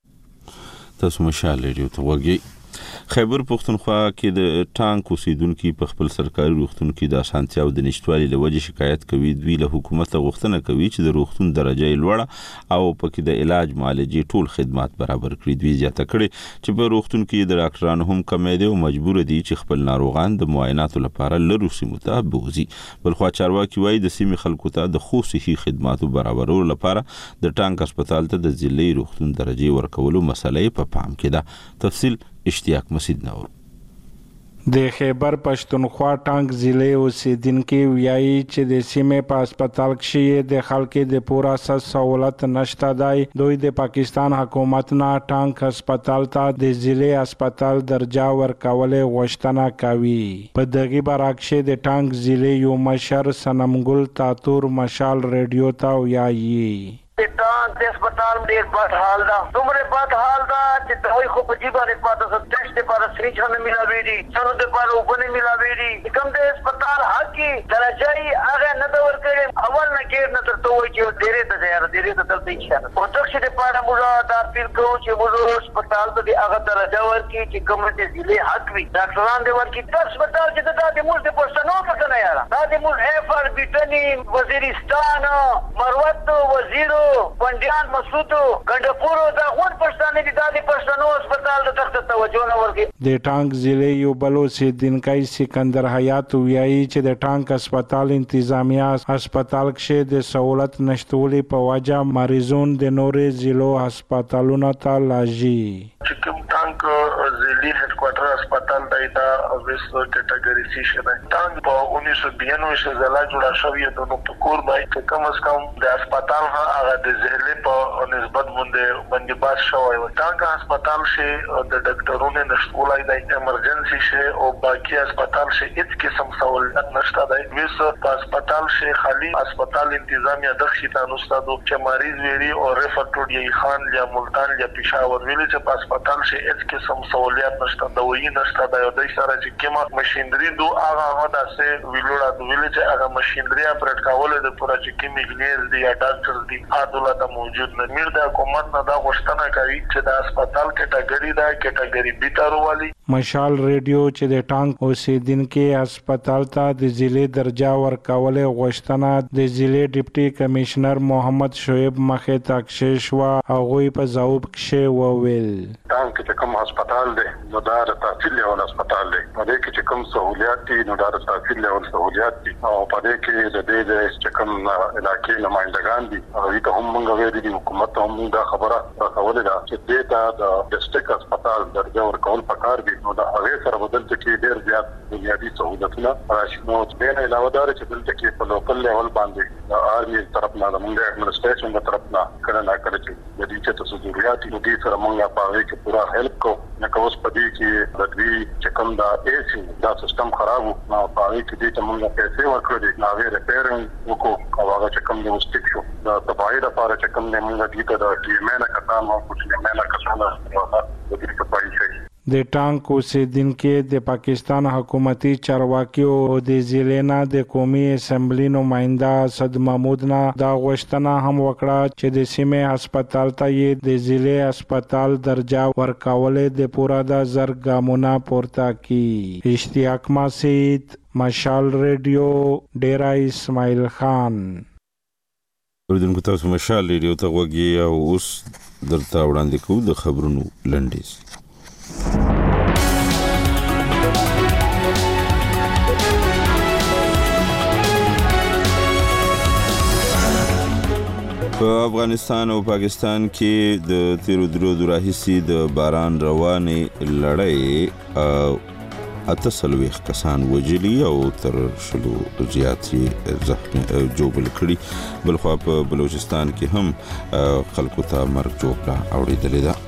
تاسو مشال ریډیو ته وګورئ. خیبر پښتونخوا کې د ټانک اوسیدونکو په خپل سرکاري روغتون کې د اسانتیاو د نشټوالي لوجه شکایت کوي. دوی له حکومت غوښتنه کوي چې د روغتون درجه لوړه او پکې د علاج معالجې ټول خدمات برابر کړي. دوی زیاته کړي چې په روغتون کې د ډاکټرانو هم کمې دي او مجبور دي چې خپل ناروغان د معایناتو لپاره لرو سیمو ته بوزي. بلخوا چارواکي وایي د سیمې خلکو ته د خو صحي خدماتو برابرولو لپاره د ټانک هسپتال ته د ضلعي روغتون درجه ورکولو مسلې په پام کې ده. تفصیل اشتیاق مسید نور.
د خیبر پښتونخوا ټانک ضلع اوسیدونکو ویایي چې د سیمې په هسپتال کې د خلکو د پورا سہولت نشته دی. دوی د پاکستان حکومت نه ټانک هسپتال ته د ضلع هسپتال درجه ورکول غوښتنه کوي. په دغه برعکس د ټانک ضلع یو مشر سنمګل تاتور مشال ریډیو ته ویایي
ټانک د هسپتال ډیر بد حال ده. دومره بد حال ده چې دوی خو په جیبه نه پاتې سو ټیسټ لپاره سریج هم ملاوي دي، څنګه د لپاره وبنه ملاوي دي. کوم د هسپتال حقي درجه یې هغه نه دا ورکړي اول نه کې نه ترته وایي چې ډیره ته ځای ډیره ته تلته نشته. او څه د لپاره موږ دا اپیل کوو چې موږ هسپتال ته هغه درجه ورکړي چې کوم د ضلع حق وي. ډاکټران دې ورکړي د هسپتال چې د موږ د پښتنو په کنه یاره دا د موږ افر بیتنی وزیرستان مروت وزیر پنجان مسعود ګندپورو دا غون پښتانه دي د پښتنو هسپتال د تخت توجه نه ورکړي.
د ټانک ضلع یو بل اوسیدونکی سکندر حیات ویایي چې د ټانک هسپتال انتظامیه هسپتال کې د سہولت نشټولې په وجه مریضون د نورې ضلعو هسپتالونو ته لاږي.
کوم ټانک ضلعي هډکوارټر هسپتال دی دا ویس کټګوري سی شته. ټانک په 1992 ځله جوړ شوی د نو پکور باندې کم از کم د هسپتال هغه د ضلع په نسبت باندې باز شوی و. ټانک هسپتال شه د ډاکټرونو نشټولای د ایمرجنسي شه او باقي هسپتال شه هیڅ قسم سہولت نشته دی. ویس په هسپتال شه خالی هسپتال انتظامیه د خیتانو ستاسو چې مریض ویری او ریفر ټو دی خان یا ملتان یا پېښور ویل چې په هسپتال شه هیڅ قسم سہولت نشته دوی نشته د یو د سره چې کومه ماشينري دو هغه داسه ویلوړه د ویل چې هغه ماشينري اپریټ کول د پوره چې کومې انجینیر دی یا ډاکټر دی دولت موجود نه. میر د حکومت نه دا غوښتنه کوي چې د هسپتال کټګوري دا کټګوري بي تاروالی.
مشال ریډیو چې د ټانک اوسیدونکو هسپتال ته د ضلع درجه ورکول غوښتنه د ضلع ډیپټي کمشنر محمد شعیب مخې ته کښې شوه. هغوی په ځواب کښې وویل
ټانک چې کوم هسپتال دی نو دا د تحصیل لیول هسپتال دی. په دې کې چې کوم سہولیات دي نو دا د تحصیل لیول سہولیات دي او په دې کې د دې چې کوم علاقې نمائندگان دي هغوی ته هم موږ ویلي دي حکومت ته هم دا خبره راکولې ده چې دې ته د ډسټرکټ هسپتال درجه ورکول پکار دي. نو د هغې سره به دلته کې ډېر زیات بنیادي سہولتونه راشي. نو دې نه علاوه دا چې دلته کې په لوکل لیول باندې د آرمي طرف نه زموږ ایډمنسټریشن د طرف نه کله نه کله چې د دې چې ضرورت دي دې سره موږ په هغې کې پوره هیلپ کوو. لکه اوس په دې کې د دوی چې کوم دا ایسي دا سیستم خراب و نو په هغې کې دې ته موږ پیسې ورکړې نو هغې ریپیرنګ وکړو او هغه چې کوم دی وسټیک شو د تباهۍ لپاره چې کوم دی موږ دې ته د ټي ایم ای نه کسان او کوچ ټي ایم ای نه کسان د دې صفایي کوي.
د ټانک اوسیدونکو د پاکستان حکومتي چارواکي او د ضلع د قومي اسمبلی نماینده اسد محمود نه دا غوښتنه هم وکړه چې د سیمې هسپتال ته یې د ضلع هسپتال درجه ورکولې د پورا د زر ګامونه پورته کی. اشتیاق مسعود، مشال ریډیو، ډیرا اسماعیل خان.
اوریدونکو تاسو مشال ریډیو ته غوږی او اوس درته وړاندې کوو د خبرونو لنډیز. په افغانستان او پاکستان کې د تیرو درو راهیسې د باران روانې لړۍ 48 کسان وژلي او تر 100 زیات زخمي جوړ کړي. بلخوا په بلوچستان کې هم خلکو ته مرګ جوړه اوریدلې ده.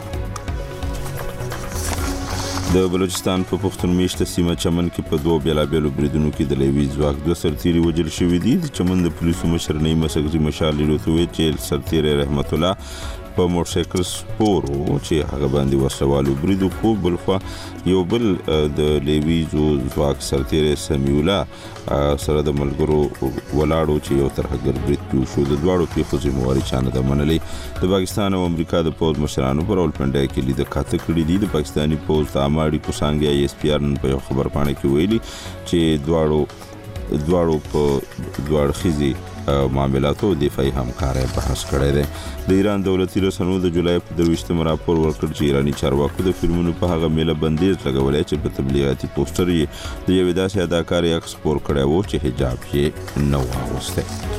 د بلوچستان په پښتون میشته سیمه چمن کې په دوه بیلابیلو بریدونو کې د لیوي ځواک 2 سرتیري وژل شوي دي. د چمن د پولیسو مشر نعیم مسګزي مشال لوتوي چې سرتیري رحمت الله په موټرسایکل سپورو چې هغه باندې وسوالو بریدو کو. بلخوا یو بل د لیوي ځواک سرتیري سمیع الله سره د ملګرو ولاړو چې یو ترهګر برید پیو شو. د دواړو پیښو ذمہواري چا نه ده منلې. د پاکستان او امریکا د پوز مشرانو پر راولپنډۍ کې لید کاته کړي دي. د پاکستاني پوز د اماړي کوسانګي اس پی آر نن په خبر پاڼه کې ویلي چې دواړو په دوړ خيزي معاملاتو دفاعي همکارۍ بحث کړی دی. د ایران دولتي رسنیو د جولای په 23 راپور ورکړ چې ایرانی چارواکو د فلمونو په هغه میله بندیز لګولای چې په تبلیغاتي پوسټر یې د یوې داسې اداکارې عکس خپور کړی و چې حجاب یې نه و اغوستی.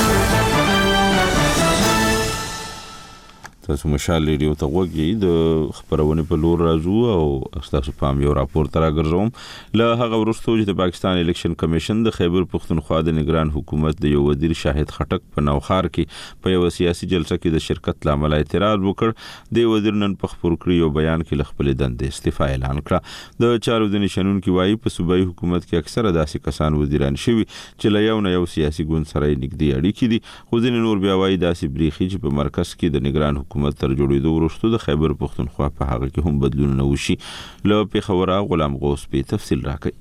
تاسو مشال ریډیو ته غوږی د خبرونه په لور راځو او تاسو پام یو راپور تر راګرځوم. له هغه وروسته چې د پاکستان الیکشن کمیشن د خیبر پختونخوا د نگران حکومت د یو وزیر شاهد خټک په نوخار کې په یو سیاسي جلسه کې د شرکت لامل اعتراض وکړ. د وزیر نن په خبرو کړی یو بیان کې خپل دندې استعفا اعلان کړه. د چارو د نشانون کې وایي په صوبایي حکومت کې اکثره داسې کسان وزیران شوي چې له یو نه یو سیاسي ګوند سره نږدې اړیکې دي. خو ځینې نور بیا وایي داسې بریخي چې په مرکز کې د نگران حکومت تر جوړېدو وروسته د خیبر پختونخوا په هغه کې هم بدلونونه وشي. له پیښوره غلام غوث په تفصیل راکړي.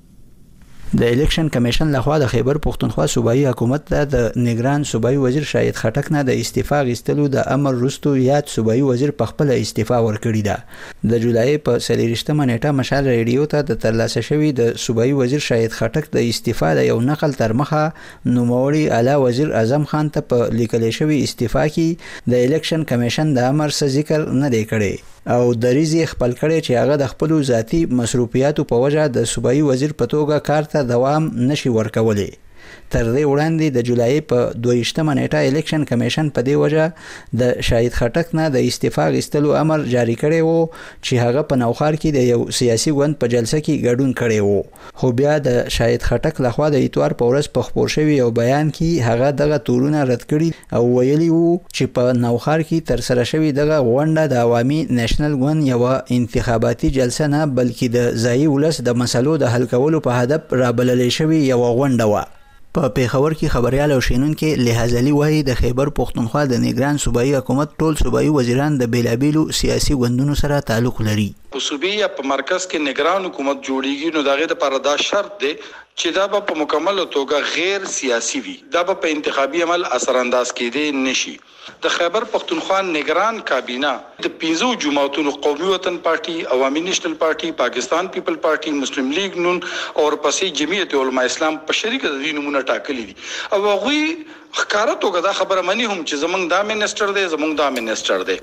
د الیکشن کمیشن لخوا د خیبر پختونخوا صوبایي حکومت ته د نگران صوبایي وزیر شاهد خټک نه د استعفا غوښتلو د امر وروسته یاد صوبایي وزیر په خپل استعفا ورکړی ده. د جولای په 23 نیټه مشال ریډیو ته د ترلاسه شوی د صوبایي وزیر شاهد خټک د استعفا د یو نقل تر مخه نوموړي اعلی وزیر اعظم خان ته په لیکل شوی استعفا کې د الیکشن کمیشن د امر څخه ذکر نه دی کړی او دریزي خپل کړي چې هغه د خپل ذاتی مصروفیاتو په وجه د صوبایي وزیر په توګه کار ته دوام نشي ورکولی. تر دې وړاندې د جولای په 22 نیټه الیکشن کمیشن په دې وجه د شاهد خټک نه د استعفا غوښتلو امر جاری کړی وو چې هغه په نوخار کې د یو سیاسي ګوند په جلسه کې ګډون کړی وو. خو بیا د شاهد خټک لخوا د اتوار په ورځ په خبر شوی یو بیان کې هغه دغه تورونه رد کړي او ویلي وو چې په نوخار کې تر سره شوی دغه غونډه د عوامي نېشنل ګوند یو انتخاباتي جلسه نه بلکې د ځایي ولس د مسلو د حل کولو په هدف رابللې شوی یو غونډه و. په پیښور کې خبريال او شینونکو لحاظلی وایي د خیبر پختونخوا د نگران صوبایي حکومت ټول صوبایي وزیران د بیلابیلو سیاسي ګوندونو سره تعلق لري.
په صوبې یا په مرکز کې نگران حکومت جوړیږي نو دغه لپاره دا شرط دی چې دا په مکمل توګه غیر سیاسي وي. دا په انتخابي عمل اثر انداز کېدی نشي. د خیبر پختونخوا نگران کابینه د 15 جماعتونو قومي وطن پارټي، عوامي نېشنل پارټي، پاکستان پیپل پارټي، مسلم لیگ نون او پسې جمعیت علماء اسلام په شریکه د نمونه ټاکلي دي او هغه ښکارا توګه دا خبره مني هم چې زمونږ دا منسٹر دی زمونږ دا منسٹر دی.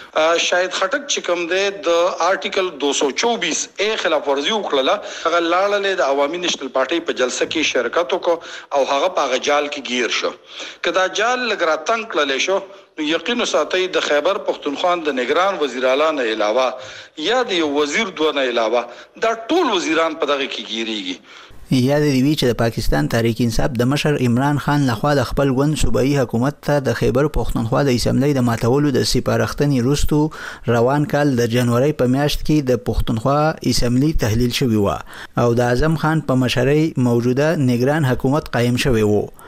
شاهد خټک چې کوم دی د آرټیکل 224 ا خلاف ورزي وکړه هغه لاړل د عوامي نېشنل پارټي په جلسه کې شرکت وکړ او هغه په جال کې گیر شو. کدا جال لګراتنګ کړل شو نو یقین ساتي د خیبر پختونخوا د نگران وزیر اعلی نه علاوه یا د یو وزیر دوه نه علاوه دا ټول وزیران په دغه کې گیریږي.
یاد دی چې د پاکستان تحریک انصاف د مشر عمران خان لخوا د خپل ګوند صوبایي حکومت ته د خیبر پختونخوا د اسمبلی د ماتولو د سپارښتنې وروسته روان کال د جنوري په میاشت کې د پختونخوا اسمبلی تحلیل شوی و او د اعظم خان په مشرۍ موجوده نگران حکومت قائم شوی و.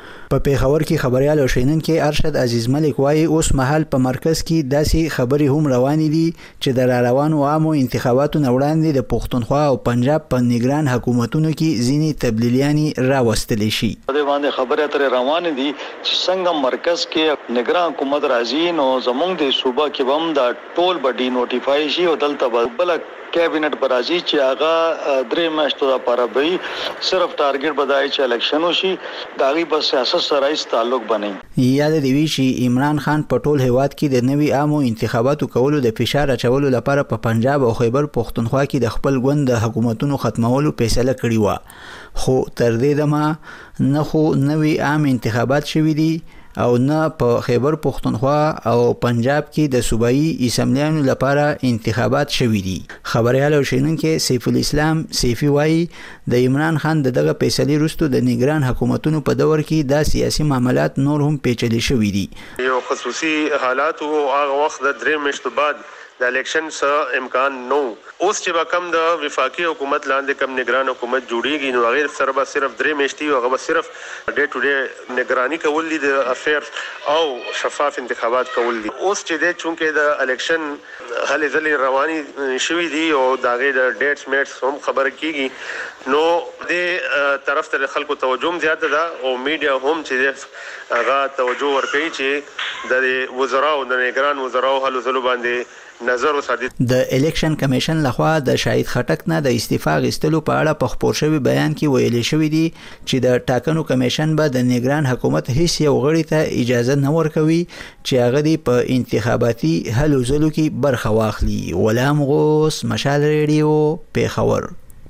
په پیښور کې خبريال او شینونکو ارشد عزیز ملک وایي اوس مهال په مرکز کې داسې خبري هم روانې دي چې د روانو عامو انتخاباتو وړاندې د پښتونخوا او پنجاب په نگران حکومتونو کې ځینې تبدیلیانې راوستل شي.
په دې باندې خبره تر روانې دي چې څنګه مرکز کې نگران حکومت راځي نو زموږ د صوبه کې هم دا ټول بډي نوټیفای شي او دلته بل کابینټ پر راځي چې هغه درې میاشتو لپاره به صرف ټارګټ بدای چې الیکشن وشي دا غي په سیاست سره هیڅ تعلق بنئ.
یاد دی وی چې عمران خان په ټول هیواد کې د نوي عامو انتخاباتو کولو د فشار اچولو لپاره په پنجاب او خیبر پښتونخوا کې د خپل ګوند د حکومتونو ختمولو فیصله کړې و خو تر دې دمه نه خو نوي عام انتخابات شوي دي او نه په خیبر پښتونخوا او پنجاب کې د صوبایي اسمبلیانو لپاره انتخابات شوي دي. خبريال او شینونکو سیف الاسلام سیفی وایي د عمران خان دغه فیصله وروسته د نگران حکومتونو په دور کې د سیاسي معاملات نور هم پیچلي شوي دي.
یو خصوصي حالات او هغه وخت د درې میاشتو بعد د الیکشن څخه امکان نو اوس چې کم د وفاقي حکومت لاندې کم نگران حکومت جوړیږي نو غیر سره به صرف درې میاشتې او هغه صرف ډے ټو ډے نگرانی کول دي د افیرز او شفاف انتخابات کول دي. اوس چې د چونکه د الیکشن هلې ځلې رواني شوي دي او دا غي د ډیټس میټس هم خبر کیږي نو د طرف ته خلکو توجه زیاته ده او میډیا هم چې هغه توجه ورکوي چې د وزراء او د نگران وزراء هلو ځلو باندې نظر وساتي.
د الیکشن کمیشن لخوا د شاهد خټک نه د استعفا غستلو په اړه په خبر شوی بیان کې ویل شوی دی چې د ټاکنو کمیشن به د نگران حکومت هیڅ یو غړي ته اجازه نه ورکوي چې هغه دی په انتخاباتي هلو ځلو کې برخه واخلي. غلام غوث، مشال ریډیو، پیښور.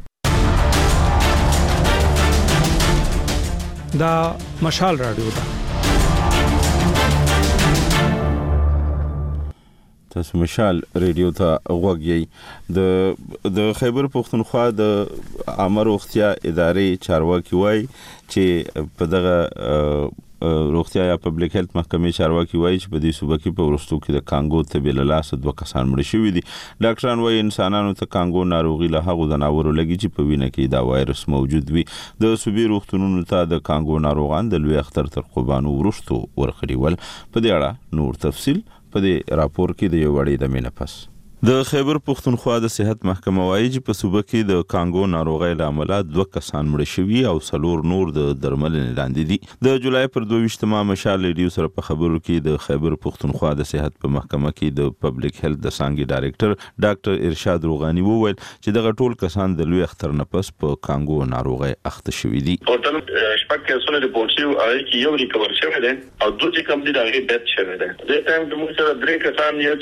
دا مشال رادیو ده.
تاسو مشال ریډیو ته غوږی د خیبر پښتونخوا د عامه روغتیا ادارې چارواکي وایي چې په دغه روغتیا یا پبلک هیلث محکمې چارواکي وایي چې په دې صوبه کې په ورستو کې د کانګو تبې له لاسه 2 کسان مړ شوي دي. ډاکټران وایي انسانانو ته کانګو ناروغي له هغو ځناورو لګي چې په وینه کې دا وایرس موجود وي. د صوبې روغتونونو ته د کانګو ناروغان د لوی اختر تر قربانو ورستو ورخړي ول. په دې اړه نور تفصیل په دې راپور کې د یو وړي د مینه پس. د خیبر پښتونخوا د صحت محکمه وایي چې په صوبه کې د کانګو ناروغۍ له امله 2 کسان مړ شوي او 4 نور د درملنې لاندې دي. د جولای پر 22 مشال ریډیو سره په خبرو کې د خیبر پښتونخوا د صحت په محکمه کې د پبلک هیلث د څانګې ډایریکټر ډاکټر ارشاد روغانی وویل چې دغه ټول کسان د لوی اختر نه پس په کانګو ناروغۍ اخته شوي دي.
ټوټل شپږ کیسونه ریپورټ شوي او کې یو ریکور شوی دی او 2 چې کم دي دا غي ډیت شوی دی. د ټایم د موږ سره 3 کسان یو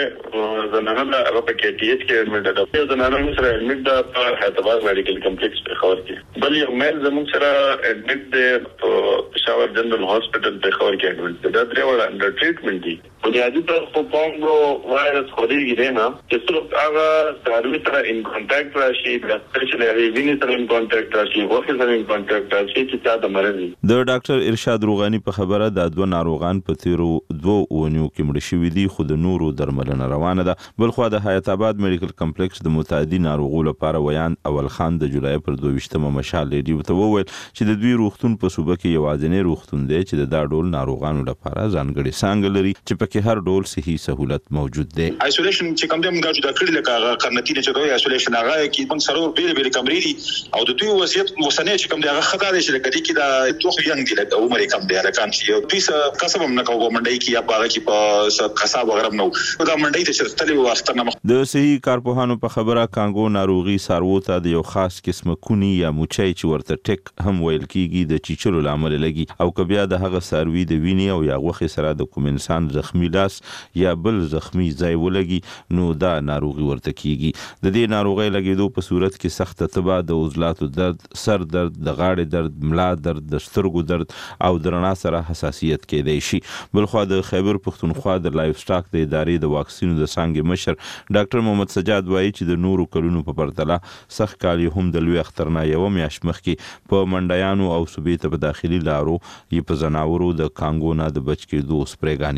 چې زنانه هغه په کې کې ایډمټ ده. یو زنانه سره ایډمټ ده په حیدرآباد میډیکل کمپلیکس په خبر کې. بل یو میل زموږ سره ایډمټ ده په پېښور جنرال هاسپټل په خبر کې ایډمټ ده. دا درې وړ انډر ټریټمنټ دي. بنیادی طور په پونګو وایرس خوريږي دی نه چې څوک هغه داروي سره ان کانټاکټ راشي د سپیشلي ویني سره ان کانټاکټ راشي ورته سره ان کانټاکټ راشي چې تا د مرض
د ډاکټر ارشاد روغانی په خبره د 2 ناروغان په تیرو 2 اونیو کې مړ شوي دي خو د نورو درملنه روانه ده. بل خو د حیات آباد میډیکل کمپلیکس د متعدي ناروغو لپاره ویان اول خان د جولای پر 22 مشال ریډیو ته وویل چې د دوی روغتون په صوبه کې یوازینی روغتون دی چې د دا ډول ناروغانو لپاره ځانګړي څانګه لري چې په کې هر ډول صحي سہولت موجود دی.
آیسولیشن چې کوم د موږ د کړل لکه قرنطینه چې دوی آیسولیشن هغه کې موږ سره بیل کمرې دي او د دوی وضعیت وسنه چې کوم د هغه خطا دي چې لکه کې دا توخ ینګ دي لکه عمر کم دی راکان چې دوی څه کسب هم نه کوو منډي کې یا باغ کې په کسب وغیرہ نو دا منډي ته چرتلې واسطه نه
د صحي کارپوهانو په خبره کانګو ناروغي سارو ته د یو خاص قسمه کونی یا موچای چې ورته ټیک هم ویل کیږي د چیچلو لامل لګي او کبیا د هغه ساروي د ویني او یا غوخي سره د کوم انسان زخمی لاس یا بل زخمی ځای ولګي نو دا ناروغي ورته کیږي. د دې ناروغي لګیدو په صورت کې سخت تبه د عضلاتو درد، سر درد، د غاړې درد، ملا درد، د سترګو درد او د رڼا سره حساسیت کېدای شي. بلخو د خیبر پښتونخوا د لایف سټاک د ادارې د واکسینو د څانګې مشر ډاکټر محمد سجاد وایي چې د نورو کلونو په پرتله سخت کال هم د لوی اختر نه یو میاشت مخکې په منډیانو او صوبې ته په داخلي لارو یې په زناورو د کانګو نه د بچ کېدو سپریګانې کړې وي.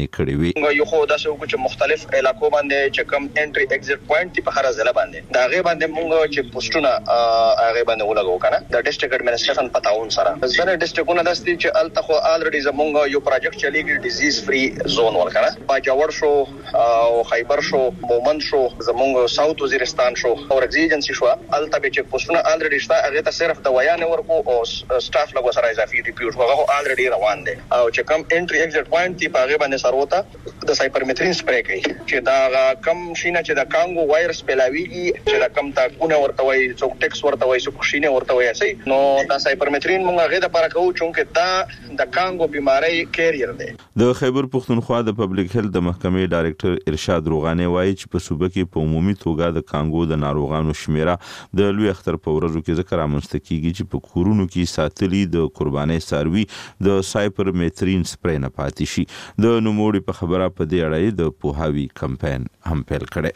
کوي.
یو خو داسې وکړو چې مختلف علاقو باندې چې کوم انټری ایگزیټ پوینټ په هر ځای باندې دا غي باندې موږ چې پوسټونه هغه باندې ولګو کنه د ډیسټریکټ اډمنسټریشن په تعاون سره زره ډیسټریکټونه داسې چې الته خو الریډي زمونږ یو پروجیکټ چلیږي ډیزیز فری زون ورکړه باجوړ شو او خیبر شو مومند شو زمونږ ساوث وزیرستان شو او ایجنسی شو الته به چې پوسټونه الریډي شته هغه ته صرف د ویان ورکو او سټاف لګو سره اضافي ریپورټ هغه الریډي روان دي او چې کوم انټری ایگزیټ پوینټ دی په هغه باندې سروته د سایپرمترین سپری کوي چې دا کم شینه چې د کانګو وایرس پیلاویږي چې دا کم تاکونه ورته وایي څوک ټیکس ورته وایي څوک شینه ورته وایي سي نو دا سایپرمترین موږ هغه د لپاره کوو چې دا د کانګو بیماری کیریئر دی.
د خیبر پښتونخوا د پبلک هیلث د محکمې ډایریکټر ارشاد روغاني وایي چې په صوبه کې په عمومي توګه د کانګو د ناروغانو شمیره د لوی اختر په ورځو کې ذکر رامنځته کیږي چې په کورونو کې ساتلي د قرباني ساروي د سایپرمترین سپری نه پاتې شي. د نوموړي په خبره په دې اړه د پوهاوی کمپاین هم پیل کړي.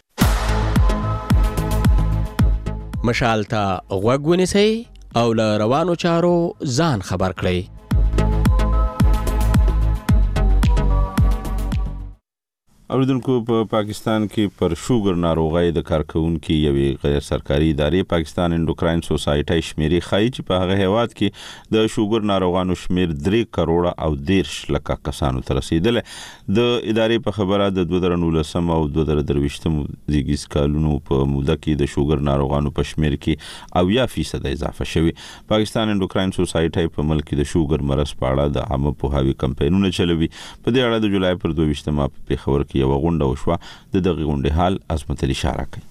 مشال ته غوږ ونیسئ او له روانو چارو ځان خبر کړئ.
اوریدونکو په پاکستان کې پر شوګر ناروغۍ د کارکونکو یوې غیر سرکاري ادارې پاکستان انډوکراین سوسایټي شمیرې ښایي چې په هغه هیواد کې د شوګر ناروغانو شمیر 3 کروڑه او 13 لک کسانو ته رسیدل. د ادارې په خبره د 2019 او 2023 زیږیز کالونو په موده کې د شوګر ناروغانو په شمیر کې 90% اضافه شوی. پاکستان انډوکراین سوسایټي په ملک کې د شوګر مرض په اړه د عامه پوهاوی کمپاینونه چلوي. په دې اړه د جولای پر 22 په پیښور کې یو غونډه وشوه. د دغه غونډې حال عظمت علي اشاره کوي.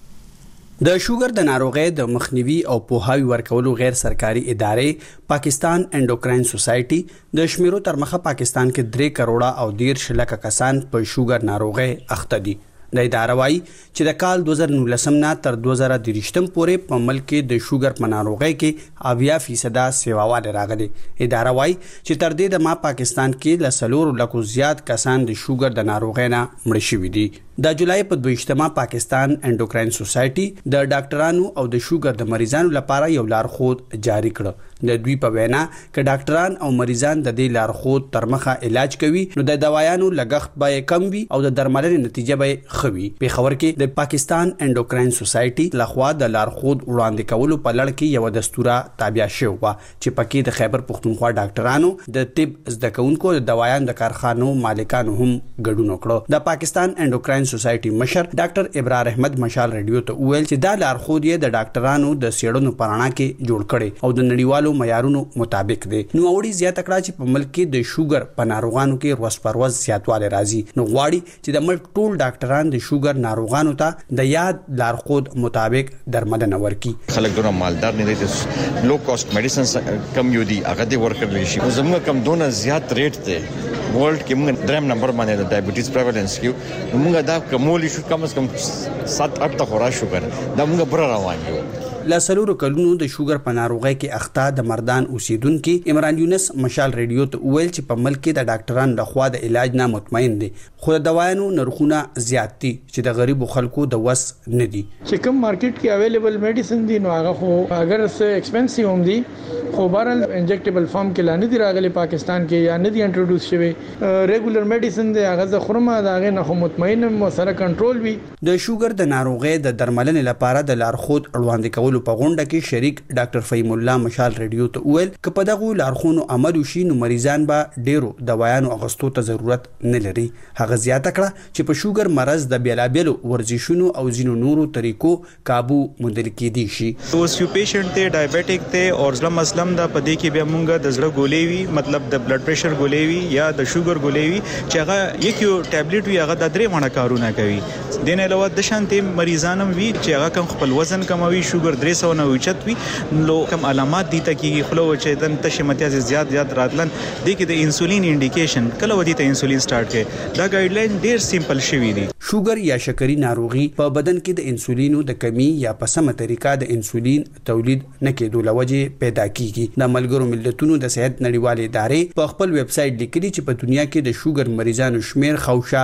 د شوګر د ناروغۍ د مخنیوي او پوهاوی ورکولو غیر سرکاري ادارې پاکستان انډوکراین سوسایټي د شمیرو تر مخه پاکستان کې 3 کروڑه او 13 لک کسان په شوګر ناروغۍ اخته دي. د اداره وايي چې د کال 2019 نه تر 2023 پورې په ملک کې د شوګر په ناروغۍ کې 90% سیواواله راغلي. اداره وايي چې تر دې د ما پاکستان کې ل 4 لکو زیات کسان د شوګر د ناروغۍ نه مړ شوي دي. د جولای په 22 پاکستان انډوکراین سوسایټي د ډاکټرانو او د شوګر د مریضانو لپاره یو لارښود جاری کړ. د دوی په وینا ک ډاکټران او مریضان د دې لارښود تر مخه علاج کوي نو د دوايانو لګښت به کم وي او د درملنې نتیجه به خوي. په خبر کې د پاکستان انډوکراین سوسایټي لخوا د لارښود وړاندې کولو په لړ کې یو دستوره تابع شوی و چې پکې د خیبر پښتونخوا ډاکټرانو د طب زده کوونکو د دوايانو د کارخانو مالکانو هم ګډون وکړ. د پاکستان انډوکراین سوسایټي مشر ډاکټر ابرار احمد مشال رادیو ته ویل چې دا لارښود یې د ډاکټرانو د سیړونو پرانا کې جوړ کړي او د نړیوالو معیارونو مطابق دی. نو اوري زیاته کړه چې په ملک کې د شوګر په ناروغانو کې روز پر ورځ زیاتوالی راځي. نو غواړي چې د ملک ټول ډاکټران د شوګر ناروغانو ته د یاد لارښود مطابق درملنه ورکړي.
خلک دونه مالدار نه دي چې لو کاست میډیسنز کم یو دي هغه دې ورکړل شي. زموږ کم دونه زیات ریټ دی ورلد کې موږ دریم نمبر باندې د ډایبټیز پریوالنس کې موږ دا کومول شو کم از کم 7-8 ته خورا شوګر دا موږ بر روان یو.
لاسلورو کلونو د شوګر په ناروغۍ کې اخته د مردان اوسیدونکو عمران یونس مشال رادیو ته ویل چې په ملک کې د ډاکټرانو لخوا د علاج نه مطمئن دي خو د دوايانو نرخونه زیات دي چې د غریبو خلکو د وس نه دي.
چې کوم مارکیټ کې اویلیبل میډیسن دي نو هغه خو اگر څه ایکسپنسیو هم دي خو بهرال انجکټیبل فارم کې لاندې دی راغلي پاکستان کې یا نه دي انټروډوس شوی. ریګولر میډیسن دی هغه زه خورم دا هغه نه خو مطمئن مو سره کنټرول وي.
د شوګر د ناروغۍ د درملنې لپاره د لارښود وړاندې کولو په غونډه کې شریک ډاکټر فهیم الله مشال رادیو ته ویل ک په دغه لارښوونو عمل وشي نو مریضان به ډیرو دوايانو اغستو ته ضرورت نه لري. هغه زیاته کړه چې په شوګر مرض د بیلابیلو ورزشونو او ځینو نورو طریقو काबू موندل کېدی شي.
اوس یو پیشنټ ته ډایابټیک ته او ځل مسلم دا پدې کې به مونږه د زړه ګولې وي مطلب د بلډ پريشر ګولې وي یا د شوګر ګولې وي چې هغه یو ټابلیټ وي هغه د درې مڼه کارونه کوي. دینه علاوه د شانتي مریضانم وی چې هغه کم خپل وزن کموي شوګر 300 نه اوچت وي نو کم علامات دي ته کې خلو چې دن تشمتیا زیات راتلن د کې د انسولین انډیکیشن کله ودی ته انسولین سٹارټ کړي. دا ګایډلاین ډیر سیمپل شوی دی.
شوګر یا شکرې ناروغي په بدن کې د انسولینو د کمی یا په سمه طریقه د انسولین تولید نه کېدو لوجه پیدا کیږي. د ملګرو ملتونو د صحت نړیوالې ادارې په خپل ویب سټ لیکلي چې په دنیا کې د شوګر مریضانو شمیر خوشا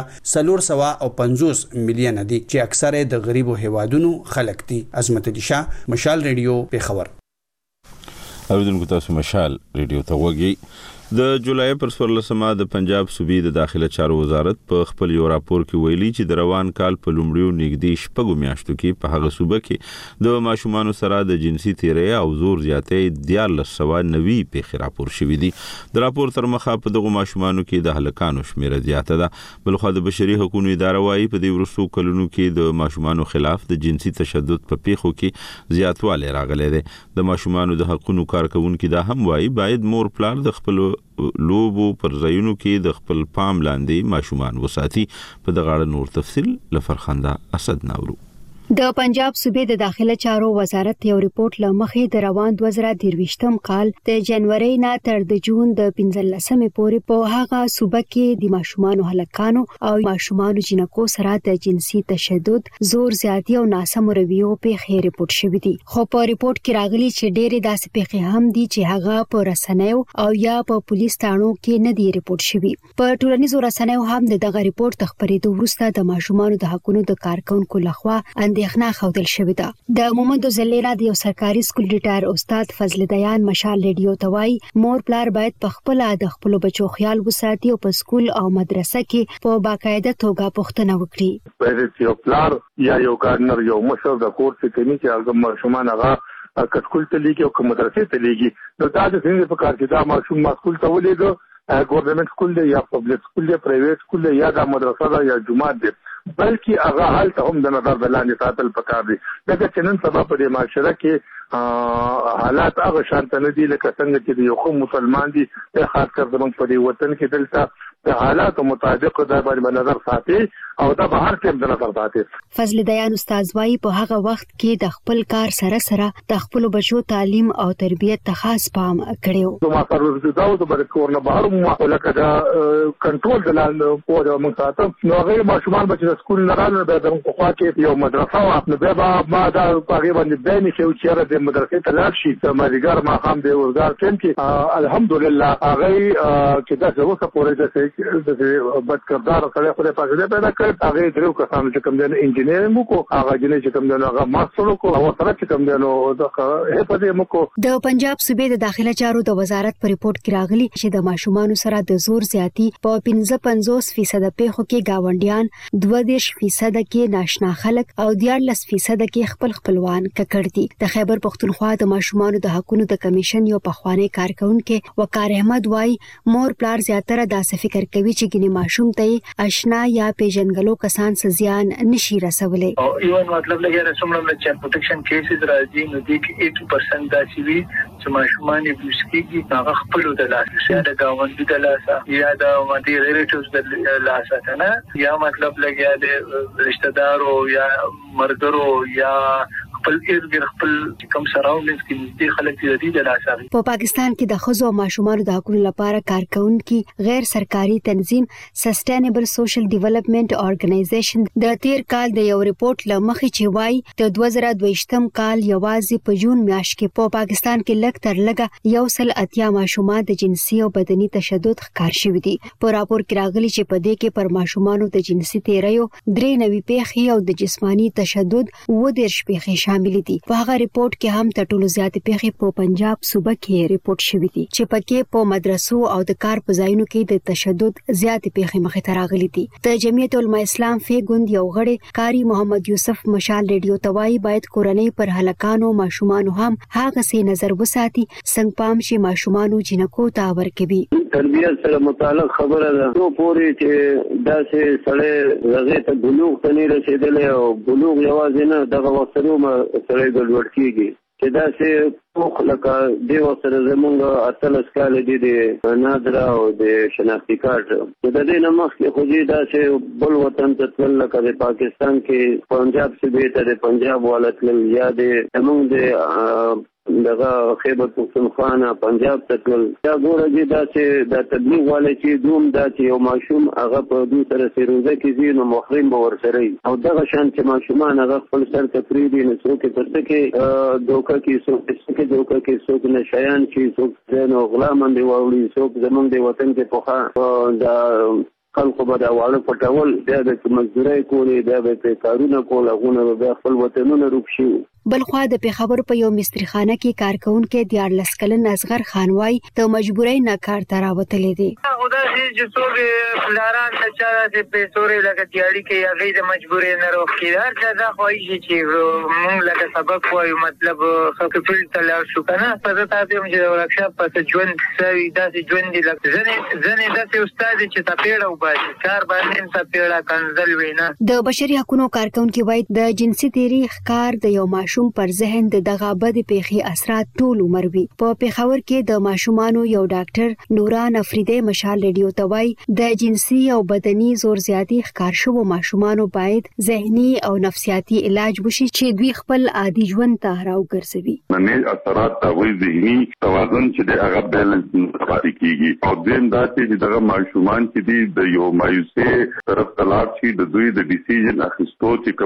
450 میلیون دي چې اکثره د غریبو هیوادونو خلک دي. عظمت علي شاه مشال رادیو پیښور.
اوریدونکو تاسو مشال رادیو ته وګورئ. د جولای پر 14 د پنجاب صوبې د داخله چارو وزارت په خپل یو راپور کې ویلي چې د روان کال په لومړیو نږدې شپږو میاشتو کې په هغه صوبه کې د ماشومانو سره د جنسي تیری او زور زیاتې 1490 پیښې راپور شوې دي. د راپور تر مخه په دغه ماشومانو کې د هلکانو شمیره زیاته ده. بلخو د بشري حقوقو اداره وايي په دې وروستو کلونو کې د ماشومانو خلاف د جنسي تشدد په پیښو کې زیاتوالی راغلی دی. د ماشومانو د حقوقو کارکونکو دا هم وايي باید مور پلار د خپل لوبو پر ځایونو کې د خپل پام لاندې ماشومان وساتي. په دغه اړه نور تفصیل لفرخنده اسد ناورو.
د پنجاب صوبې د داخله چارو وزارت یو ریپورت لمخې د روان 2023م کال د جنوري نه تر د جون د 15مې پورې په هغه صوبه کې د ماشومان هلکانو او ماشومان جنکو سره د جنسي تشدد زور زیاتی او ناسم رویو په ریپورت شوی دی. خو په ریپورت کې راغلي چې ډېرې داسې پیښې هم دي چې هغه په رسنیو او یا په پولیس تانو کې نه دی ریپورت شوی. په ټولنیزو رسنیو هم دغه ریپورت خبرېدو وروسته د ماشومان د حقوقو د کارکونکو لخوا اندېښنه خوندل شوې ده. د مومند زلیرا د یو سرکاري سکول ډیټر استاد فضل دیان مشال ریډیو توای مور پلار باید په خپل د خپل بچو خیال وساتي او په سکول او مدرسه کې په باقاعده توګه پوښتنه وکړي.
په یو پلار یا یو ګارډنر یو مشر د کور څخه کوي چې هغه ماشومان هغه کسکول ته لیږي او کوم مدرسې ته لیږي. نو دا د څنګه په کار کې دا ماشوم مسکول ته ولېږي ګورنمنت سکول دی یا پبلک سکول دی پرایویټ سکول دی یا د مدرسه دا یا جماعت دی بلکې هغه حالت هم د نظر بلاندې ساتل پکار دي. دا چې نن سبا په دې معاشره کې حالات هغه شانت نه دي لکه څنګه چې د یو خو مسلمان دي خاص کر زموږ په دې وطن کې دلته د حالات مطابق دا باندې نظر ساتي او دا بهر کې د نظر ساتي.
فضل دیان استاد وايي په هغه وخت کې د خپل کار سره سره د خپل بچو تعلیم او تربیت ته خاص پام کړو.
ما سره د داو د برکور نه بهر مو لکه دا کنټرول د لاندې په دې موږ ساتو نو هغه ماشومان بچ سکول نه راغله به د په خوا کې یو مدرسه او خپل به ما دا تقریبا د بین کې او چیرې د مدرسې ته لاړ شي ته مریګر ما هم د وزارت کې الحمدلله هغه چې دا څه وسه پورې د بدکردار سره خو په پاګه پیدا کړ هغه درو کسان چې کوم د انجینرینګ کو هغه جنې چې کوم د هغه ماستر کو او سره چې کوم د نو د هپدې مکو. د
پنجاب صوبې د داخله چارو د وزارت په ریپورت کې راغلي چې د ماشومان سره د زور زیاتی په 55% پیښو کې گاونډیان 22% کې ناشنا خلک او 14% کې خپلوان ککړ دي. د خیبر پختونخوا د ماشومان د حقوقو د کمیشن یو پخوانی کارکونکو وقار احمد وايي مور پلار زیاتره داسې فکر کوي چې ګنې ماشوم ته آشنا یا پیژنګلو کسان سزيان نشي رسولي.
او ایون مطلب لګیا رسومړم د چایلډ پروټیکشن کیسز راځي نو دې کې 80% داسې وي چې ماشومان یې بوسکیږي هغه خپل د لاس یا د گاونډي د لاس یا د مدیر ریلیټیوز د لاس نه یا مطلب لګیا د رشتہ دارو یا مرګرو یا خپل خپل کوم سراوندز کې نږدې خلک دي د لاساري.
په پاکستان کې د خزو او ماشومان د حقوقو لپاره کارکونکو غیر سرکاري تنظیم سسټینبل سوشل ډیولپمنٹ ارګنایزیشن د تیر کال د یو ریپورت لمخې چې وایي د 2022م کال یوازې په جون میاشت کې په پاکستان کې لږ تر لږه 180 ماشومان د جنسي او بدني تشدد ښکار شوي دي. په راپور کې راغلي چې په دې کې پر ماشومانو د جنسي تیریو 93 پیښې او د جسمانی تشدد 10 پیښې شامل دي. په هغه ریپورت کې هم د ټولو زیات پیښې په پنجاب صوبه کې ریپورت شوې دي چې پکې په مدرسو او د کار په ځایونو کې د تشدد زیات پیښې مخې ته راغلي دي. د جمعیت العلماء اسلام فیګوند یو غړي قاری محمد یوسف مشال ریډیو توای باید کورنۍ پر هلکانو ماشومان هم هغه سي نظر وساتي څنګه پام شي ماشومان جنکو ته ورکوي.
تربیت سره متعلق خبره ده نو پوری چې داسې سړی هغه ته بلوغ ته نه رسیدلی او بلوغ یوازې نه دغه وخت سره ګډوډ کیږي چې داسې پوخ لکه دیو سره زمونږ اتلس کال دي د نادره او د شناختی کارت چې د دې نه مخکې خو دې داسې بل وطن ته تلل لکه د پاکستان کې پنجاب صوبې ته د پنجاب والا تلل یا د زمونږ د دغه خیبر پختونخوا نه پنجاب ته تلل دا ګوره دې داسې د تبلیغ والا چې دوم دا چې یو ماشوم هغه په دوی سره فیروزه کې ځي نو محرم به ورسره او دغه شان چې ماشومان هغه خپل سر ته پرېږدي نو څوک یې په څه کې دوکه کې څوک نشیان چې څوک نو غلا باندې واوړي څوک زمونږ د وطن کې پخوا د خلکو به دا واړه پټول بیا د مزدورۍ کولې بیا به کارونه کول هغونه بیا خپل وطنونه روک شي.
بلخوا د پیښور په یو مستریخانه کې کارکونکو د 14 کلن اصغر خان وای ته مجبورای نه کار ته راوتلې دي.
خدا چې څوک فلاران ته چا د پیسوري لکه تیاری کې هغه د مجبورې نه روکي هر څه دا خوایي چې مونږ لکه سبق وایو مطلب خپل تلل شو کنه په تاسو هم چې ورکشاپ په ژوند سوي داسې ژوند دي لکه ځنې داسې استاد چې تپېړه وباسي کار باندې تپېړه کنزل وینا.
د بشري حقوقو کارکونکو وایي د جنسي تیری ښکار د یو ماشوم پر ذهن د دغه بد پیښې اثرات ټول عمر وي. په پیښور کې د ماشومانو یو ډاکټر نوران افریدی مشال ریډیو ته وایي د جنسي او بدني زور زیاتی ښکار شوو ماشومانو باید ذهني او نفسیاتي علاج وشي چې دوی خپل عادي ژوند ته راوګرځوي.
نه اثرات او ذهني توازن چې د هغه بیلنس پاتې کیږي او دیم دا چې دغه ماشومان چې دی د یو مایوسه طرف طلب شي د دوی د ډیسیژن اخیستو چې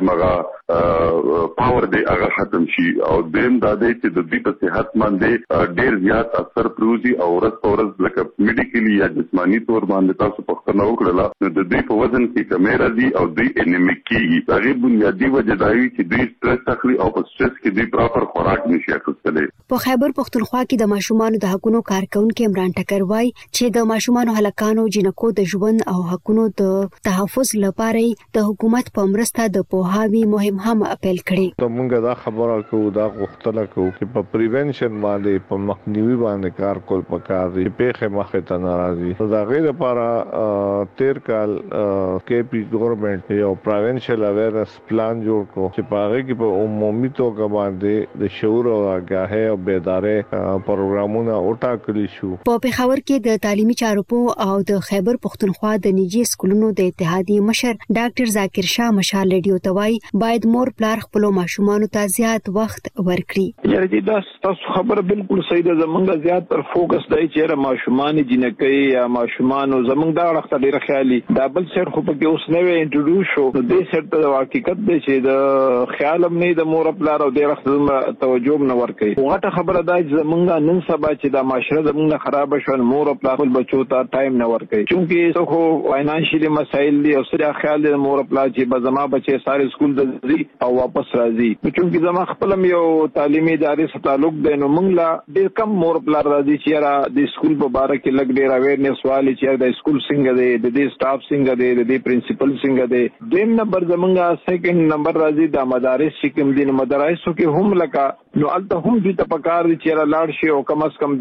کومه پاور دی هغه ختم شي او دیم دا دی چې د دوی په صحت باندې ډیر زیات اثر پروزي او ورځ لکه میډیکلی یا جسمانی تور باندې تاسو پوښتنه وکړه نو د دوی په وزن کې کمی راځي او دوی انیمیک کیږي. هغه بنیادی وجه دا وي چې دوی سټرس اخلي او په سټرس کې دوی پراپر خوراک نشي اخیستلی.
په خیبر پختونخوا کې د ماشومانو د حقوقو کارکونکو عمران ټکر وایي چې د ماشومانو هلکانو جنکو د ژوند او حقوقو د تحفظ لپاره د حکومت په مرسته د پوهاوی مهم هم اپیل کړي.
ته مونږ دا خبره کوو دا غوښتنه کوو چې په پریونشن باندې په مخنیوي باندې کار کول پکار دي پیښه مخه ته ناراضي. دا غیر لپاره 13 کال کې پی ګورنمنت یو پریونشن اویرنس پلان جوړ کو چې په هغه کې په عمومي توګه باندې د شعور او آگاهی او بیداری پروګرامونه وټاکل شو.
په پیښور کې د تعلیمي چارو او د خیبر پختونخوا د نجی سکولونو د اتحادیې مشر ډاکټر ذاکر شاه مشال ریډیو ته وایي باید مور پلار خپل ماشومانو ته زیات وخت ورکړي.
یعنی دا تاسو خبره بالکل صحیح ده. زمونږ زیات تر فوکس دی چې ماشومان جنکۍ یا ماشومان زمونږ دا وخت ډیر خیالي دا بل سر خو په کې اوس نوې انټروډوس شو د دې سر ته حقیقت دی چې د خیالم نه د مور پلار او د وخت توجه نه ورکړي. وغه خبره دا چې زمونږ نن سبا چې د معاشره زمونږ خراب شو مور پلار خپل بچو ته ټایم نه ورکړي چونکی څو خو فاینانشلی مسایل دي او سره خیال د مور پلار چې بزما بچي ساري سکول ځي او واپس راځي چونکی زما خپلم یو تعلیمي ادارې سره تعلق دی نو موږ لا ډېر کم مور پلار راځي چې د سکول په اړه کې لګ ډېر اویرنس والی چې د سکول څنګه دی د دې سټاف څنګه دی د پرنسپل څنګه دی. دیم نمبر زمونږه سیکنډ نمبر راځي د مدارس چې کوم دي مدارسو کې هم لکه نو الته هم دې ته پکار دي چې لاړ شي او کم از کم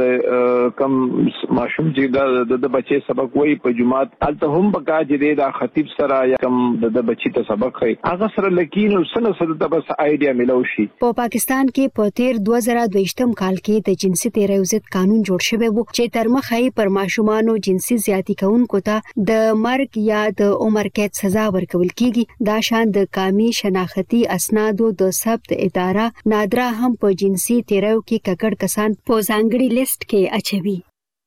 د کم ماشوم چې د بچي سبق وایي په جمعات الته هم پکار چې د خطیب سره یا کم د بچي ته سبق کوي هغه سره لکین سره سره د بس آیډیا ملو شي.
په پاکستان کې په 2022 کال کې د جنسي تیری ضد قانون جوړ شوی و چې تر مخه پر ماشومانو جنسي زیاتی کوونکو ته د مرګ یا د عمر قید سزا ورکول کیږي. دا شان د قومي شناختی اسنادو د ثبت اداره نادره هم په جنسي تیریو کې ککړ کسان په ځانګړي لیست کې اچوي.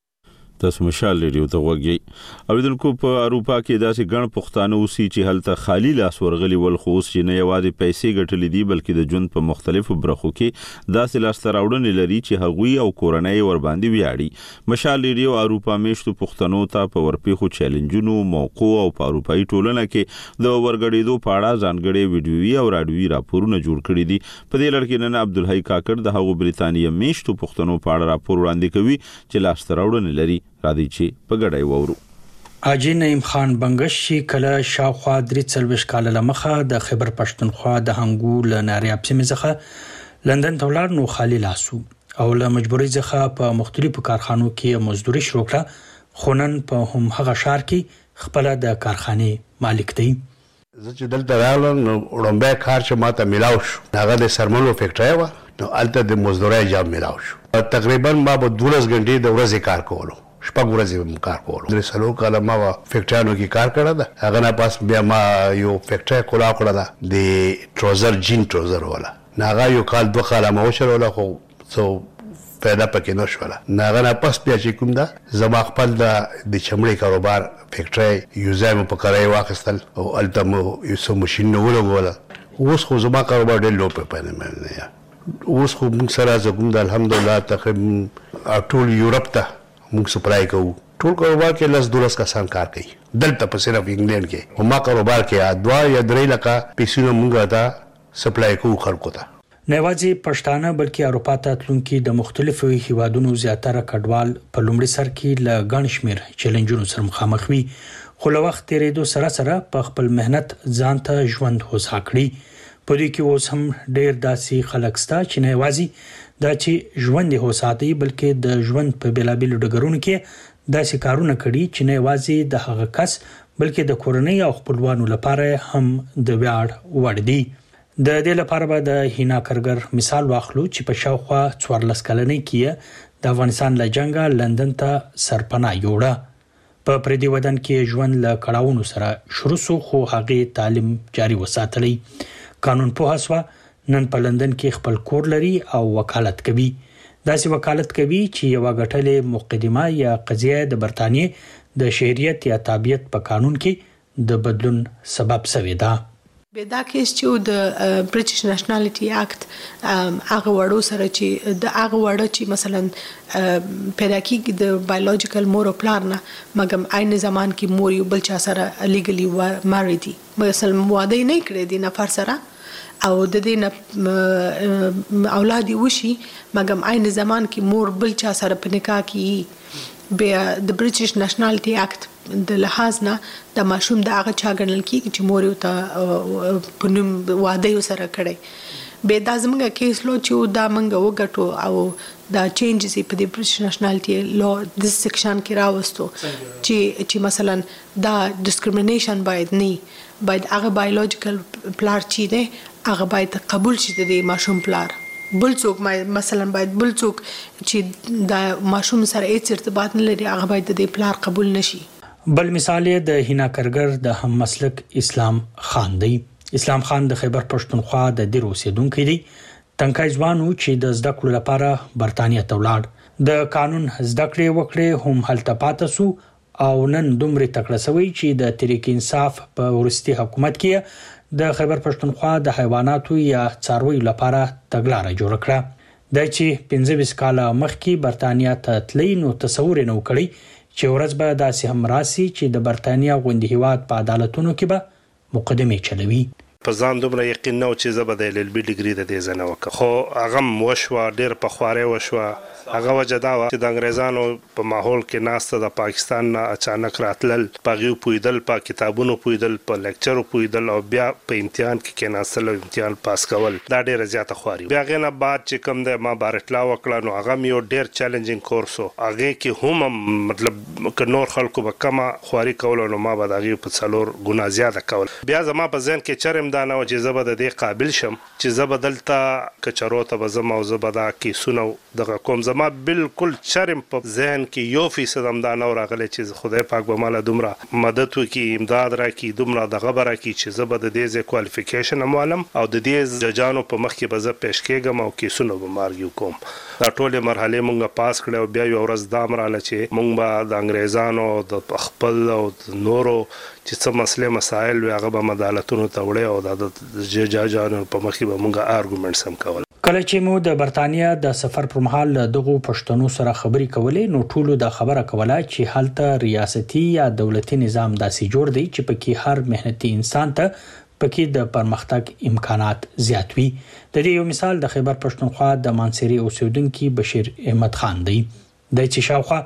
تاسو مشال ریډیو ته وګورئ. اوریدونکو په اروپا کې داسې ګڼ پښتانه اوسي چې هلته خالی لاس ورغلي ول خو اوس چې نه یوازې پیسې ګټلې دي بلکې د ژوند په مختلفو برخو کې داسې لاسته راوړنې لري چې هغوی او کورنۍ ور باندې ویاړي. مشال ریډیو اروپا میشتو پښتنو ته په ورپېښو چیلنجونو موقعو او په اروپایي ټولنه کې د ورګړېدو په اړه ځانګړي ویډیويي او راډیويي راپورونه جوړ کړي دي. په دې لړ کې نن عبدالحی کاکړ د هغو بریتانیا میشتو پښتنو په اړه راپور وړاندې کوي چې لاسته راوړنې لري. راځي چې په ګډای وورو.
اجي نعیم خان بنگش چې کله شاوخوا 43 کال لمخه د خیبر پښتونخوا د هنګو ل ناریاب سیمه څخه لندن ته ولاړ نو خالی لاسو او له مجبوري څخه په مختلفو کارخانو کې مزدوري شروع کړه. خونن په هم هغه شهر کې خپل د کارخانه مالک دی.
زه چې دلته راغلم نو وړاندې کار چې ماته ملاو شو هغه د سرمنو فیکټری و نو الته د مزدوري جاب ملاو شو. تقریبا ما به 12 غنټې د ورځې کار کولو شپږ ورځې کار کولو. د سلو کاله ما فیکټریانو کې کار کړی ده. هغه نه پاس بیا ما یو فیکټری کولا کړه ده د ټروزر جین ټروزر والا هغه یو کال 2 کال ما وشروله خو څو پیدا پکې نشوله. هغه نه پاس بیا چې کوم ده زما خپل د چمړې کاروبار فیکټری یو ځای مو په کرای واخیستل او الته مو یو څو ماشین نه ولګوله. اوس خو زما کاروبار ډېر لو په پنه مې اوس خو موږ سره زګوم د الحمدلله تقریبا ټول یورپ ته موږ سپلای کوو. ټول کاروبار کې لس 12 کسان کار کوي دلته په صرف انګلند کې. او ما کاروبار کې 2 یا 3 لکه پیسې موږ ته سپلای کوو خلکو ته.
نه یوازې پښتانه بلکې اروپا ته تلونکي د مختلفو هیوادونو زیاتره کډوال په لومړي سر کې له ګڼ شمېر چیلنجونو سره مخامخ وي، خو له وخت تېرېدو سره په خپل مهنت ځان ته ژوند هوسا کړي. په دې کې اوس هم ډېر داسې خلک شته چې نه یوازې دا چې ژوند یې هوسا دی بلکې د ژوند په بېلابېلو ډګرونو کې داسې کارونه کړي چې نه یوازې د هغه کس بلکې د کورنۍ او خپلوانو لپاره هم د ویاړ وړ دي. د دې لپاره به د هینا کرګر مثال واخلو چې په شاوخوا 14 کلنۍ کې د افغانستان له جنگه لندن ته سرپناه یوړه. په پردي وطن کې ژوند له کړاوونو سره شروع شو، خو هغې تعلیم جاري وساتلی. قانون پوهه شوه، نن په لندن کې خپل کور لري او وکالت کوي. داسې وکالت کوي چې یوه ګټلې مقدمه یا قضیه د برطانیې د شهریت یا تابعیت په قانون کې د بدلون سبب شوې ده.
دا کیس چې د برټیش نېشنالټي اکټ هغه وړو سره چې د هغه وړه چې مثلا پیدا کیږي د بایولوژیکل مور او پلار نه، مګم عین زمان کې مور یو بل چا سره لیګلی ماري دي، مثلا واده نه کړی دی نفر سره او د دې نه اولاد وشي، مګم عین زمان کې مور بل چا سره په نکاح کې بیا د برټیش نېشنالټي اکټ د لحاظ نه د ماشوم د هغه چا ګڼل کېږي چې مور یې ته په نوم واده سره کړی. بیا دا زموږ کیس لو چې دا موږ وګټو او دا چینجز په د برټیش نېشنالټي لو د سیکشن کې راوستو چې مثلا دا ډیسکریمینیشن باید نه، باید هغه بایولوژیکل پلار چې دی هغه باید قبول شي د ماشوم پلار، بل څوک مثلا باید بل څوک چې د ماشوم سره هیڅ ارتباط نه لري هغه باید د پلار قبول نشي.
بل مثال د هینا کرګر د هم مسلک اسلام خان دی. اسلام خان د خیبر پښتونخوا د دیر اوسیدونکی دی. تنکای ځوان چې د زده کړو لپاره برتانیا ته ولاړ، د قانون زده کړې وکړې، هم هلته پاتې شو او نن دومره تکړه شوی چې د تحریک انصاف په ورستي حکومت کې د خیبر پښتونخوا د حیواناتو یا څارویو لپاره تګلاره جوړ کړه. د چې 15 کاله مخکې برتانیا ته تللی نو تصور نه وکړي چې ورځ به داسې هم راسي چې د برتانیا غوندې هیواد په عدالتونو کې به مقدمې چلوي.
په ځان دومره یقین نه و چې زه به د LLB ډیګري د دې ځنه وکړم، خو هغه وشوه، ډېر په خوارۍ وشوه. هغه وجه دا وه چې د انګریزانو په ماحول کې ناسته د پاکستان نه اچانک راتلل، په هغې پوهېدل، په کتابونو پوهېدل، په لیکچرو پوهېدل او بیا په امتحان کې کېناستل او امتحان پاس کول، دا ډېره زیاته خواري. بیا هغې نه بعد چې کوم دی ما بار اطلاع وکړه نو هغه مې یو ډېر چیلنجینګ کورس و. هغې کې هم مطلب که نور خلکو به کمه خواري کوله نو ما به د هغې په 4 ګنا زیاته کول. بیا زما په ذهن کې چرم دا نه و چې زه به د دې قابل شم چې زه به دلته کچرو ته به ځم او زه به دا کیسونه دغه کوم. زما بالکل چرم په ذهن کې 1% هم دا نه و راغلی چې خدای پاک به ماله دومره مدد وکړي، امداد راکړي، دومره دغه به راکړي چې زه به د دې ځای کوالیفیکیشن هم والم او د دې ججانو په مخ کې به زه پیش کېږم او کیسونه به مارګیو کوم. دا ټولې مرحلې مونږ پاس کړې او بیا یو ورځ دا هم راغله چې مونږ به د انګریزانو د خپل او د نورو چې څه مسلې مسایل وي هغه به عدالتونو ته وړی او د ججانو په مخ کې به مونږ آرګومنټس هم کول.
کله چې مو د برتانیا د سفر پر مهال دغه پښتنو سره خبرې کولې نو ټولو د خبره کوله چې هلته ریاستي یا دولتي نظام داسې جوړ دی چې پکې هر مهنتي انسان ته پکې د پرمختګ امکانات زیات وي. د دې یو مثال د خیبر پښتونخوا د مانسيري اوسیدونکو بشیر احمد خان دی. د چې شاوخوا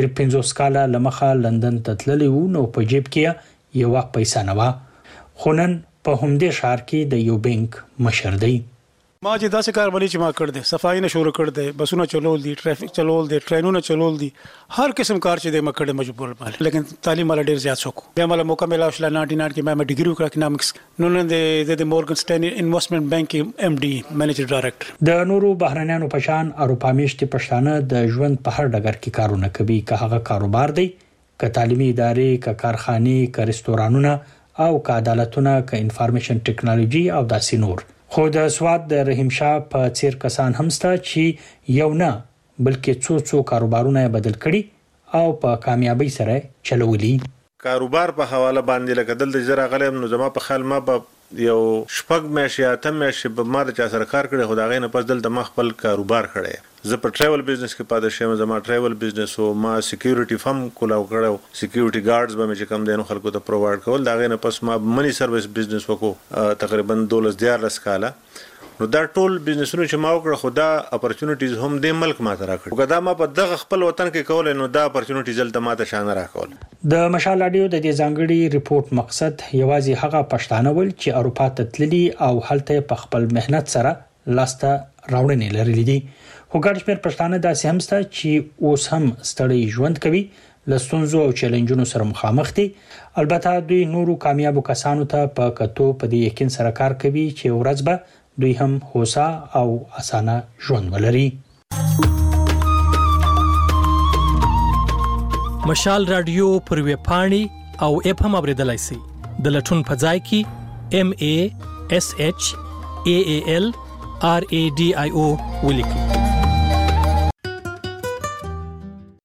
53 کاله لمخه لندن ته تللی و نو په جیب کې یو پیسې نه و، خو نن په همدې ښار کې د یو بانک مشر دی.
ما چې داسې کار ولې چې ما کړ دې صفائی نه شروع کړ دې، بسونه چلول دي، ټریفک چلول دي، ټرینونه چلول دي، هر قسم کار چې دې ما کړ مجبور مال. لیکن تعلیم مال ډیر زیات شوک. بیا مال موقع ملا شل 99 کې ما ډیګری وکړه اکونومکس. نو نن د مورګن سټینلی انویسټمنٹ بانک MD منیجر ډایریکټر. د نورو بهرنیانو په شان اروپا میشتي پښتانه د ژوند په هر ډګر کې کارونه کوي، که هغه کاروبار دی، که تعلیمي ادارې، که کارخانې، که رستورانونه او که عدالتونه، که انفارمیشن ټیکنالوژي او داسې نور. خو د سواد د رحیم شاه په څیر کسان هم شته چې یو نه بلکې څو کاروبارونه بدل کړي او په کامیابی سره چلولي.
کاروبار په حواله باندې لکه دلته زرا غلم نو زما په خیال ما په یو شپږ میاشتې اته میاشتې به ما د چا سره کار کړی، خو د هغې نه پس دلته ما خپل کاروبار کړی. زه په ټریول بزنس کې پاتې شوم، زما ټریول بزنس او ما سکیورټي فم کولاو کړو، سکیورټي ګارډز به مې چې کم دینو خلکو ته پرووایډ کول. د هغې نه پس ما منی سرویس بزنس وکړو تقریبا 12 کاله نو دا ټول بزنسونه چې ما وکړه خدا اپورچونټیز هم د ملک ماته راکړ کدا ما په دغه خپل وطن کې کول نو دا اپورچونټیز دلته ماته شان راکول.
د مشال اډیو د دې ځانګړي ریپورت مقصد یوازې هغه پښتانه ول چې اروپا ته تللي او هلته په خپل مهنت سره لاسته راوړنې لرلې دي. خو ګڼ شمېر پښتانه داسې هم شته چې اوس هم ستړي ژوند کوي، له ستونزو او چیلنجونو سره مخامخ دي. البته دوی نورو کامیابو کسانو ته په کتو په دې یقین سره کار کوي چې ورځ به دوی هم هوسا او اسانه ژوند ولري.
مشال رادیو پر ویبپاڼې او اپ هم اوریدلای شئ. د لټون په ځای کې MASHAALRADIO ولیکئ.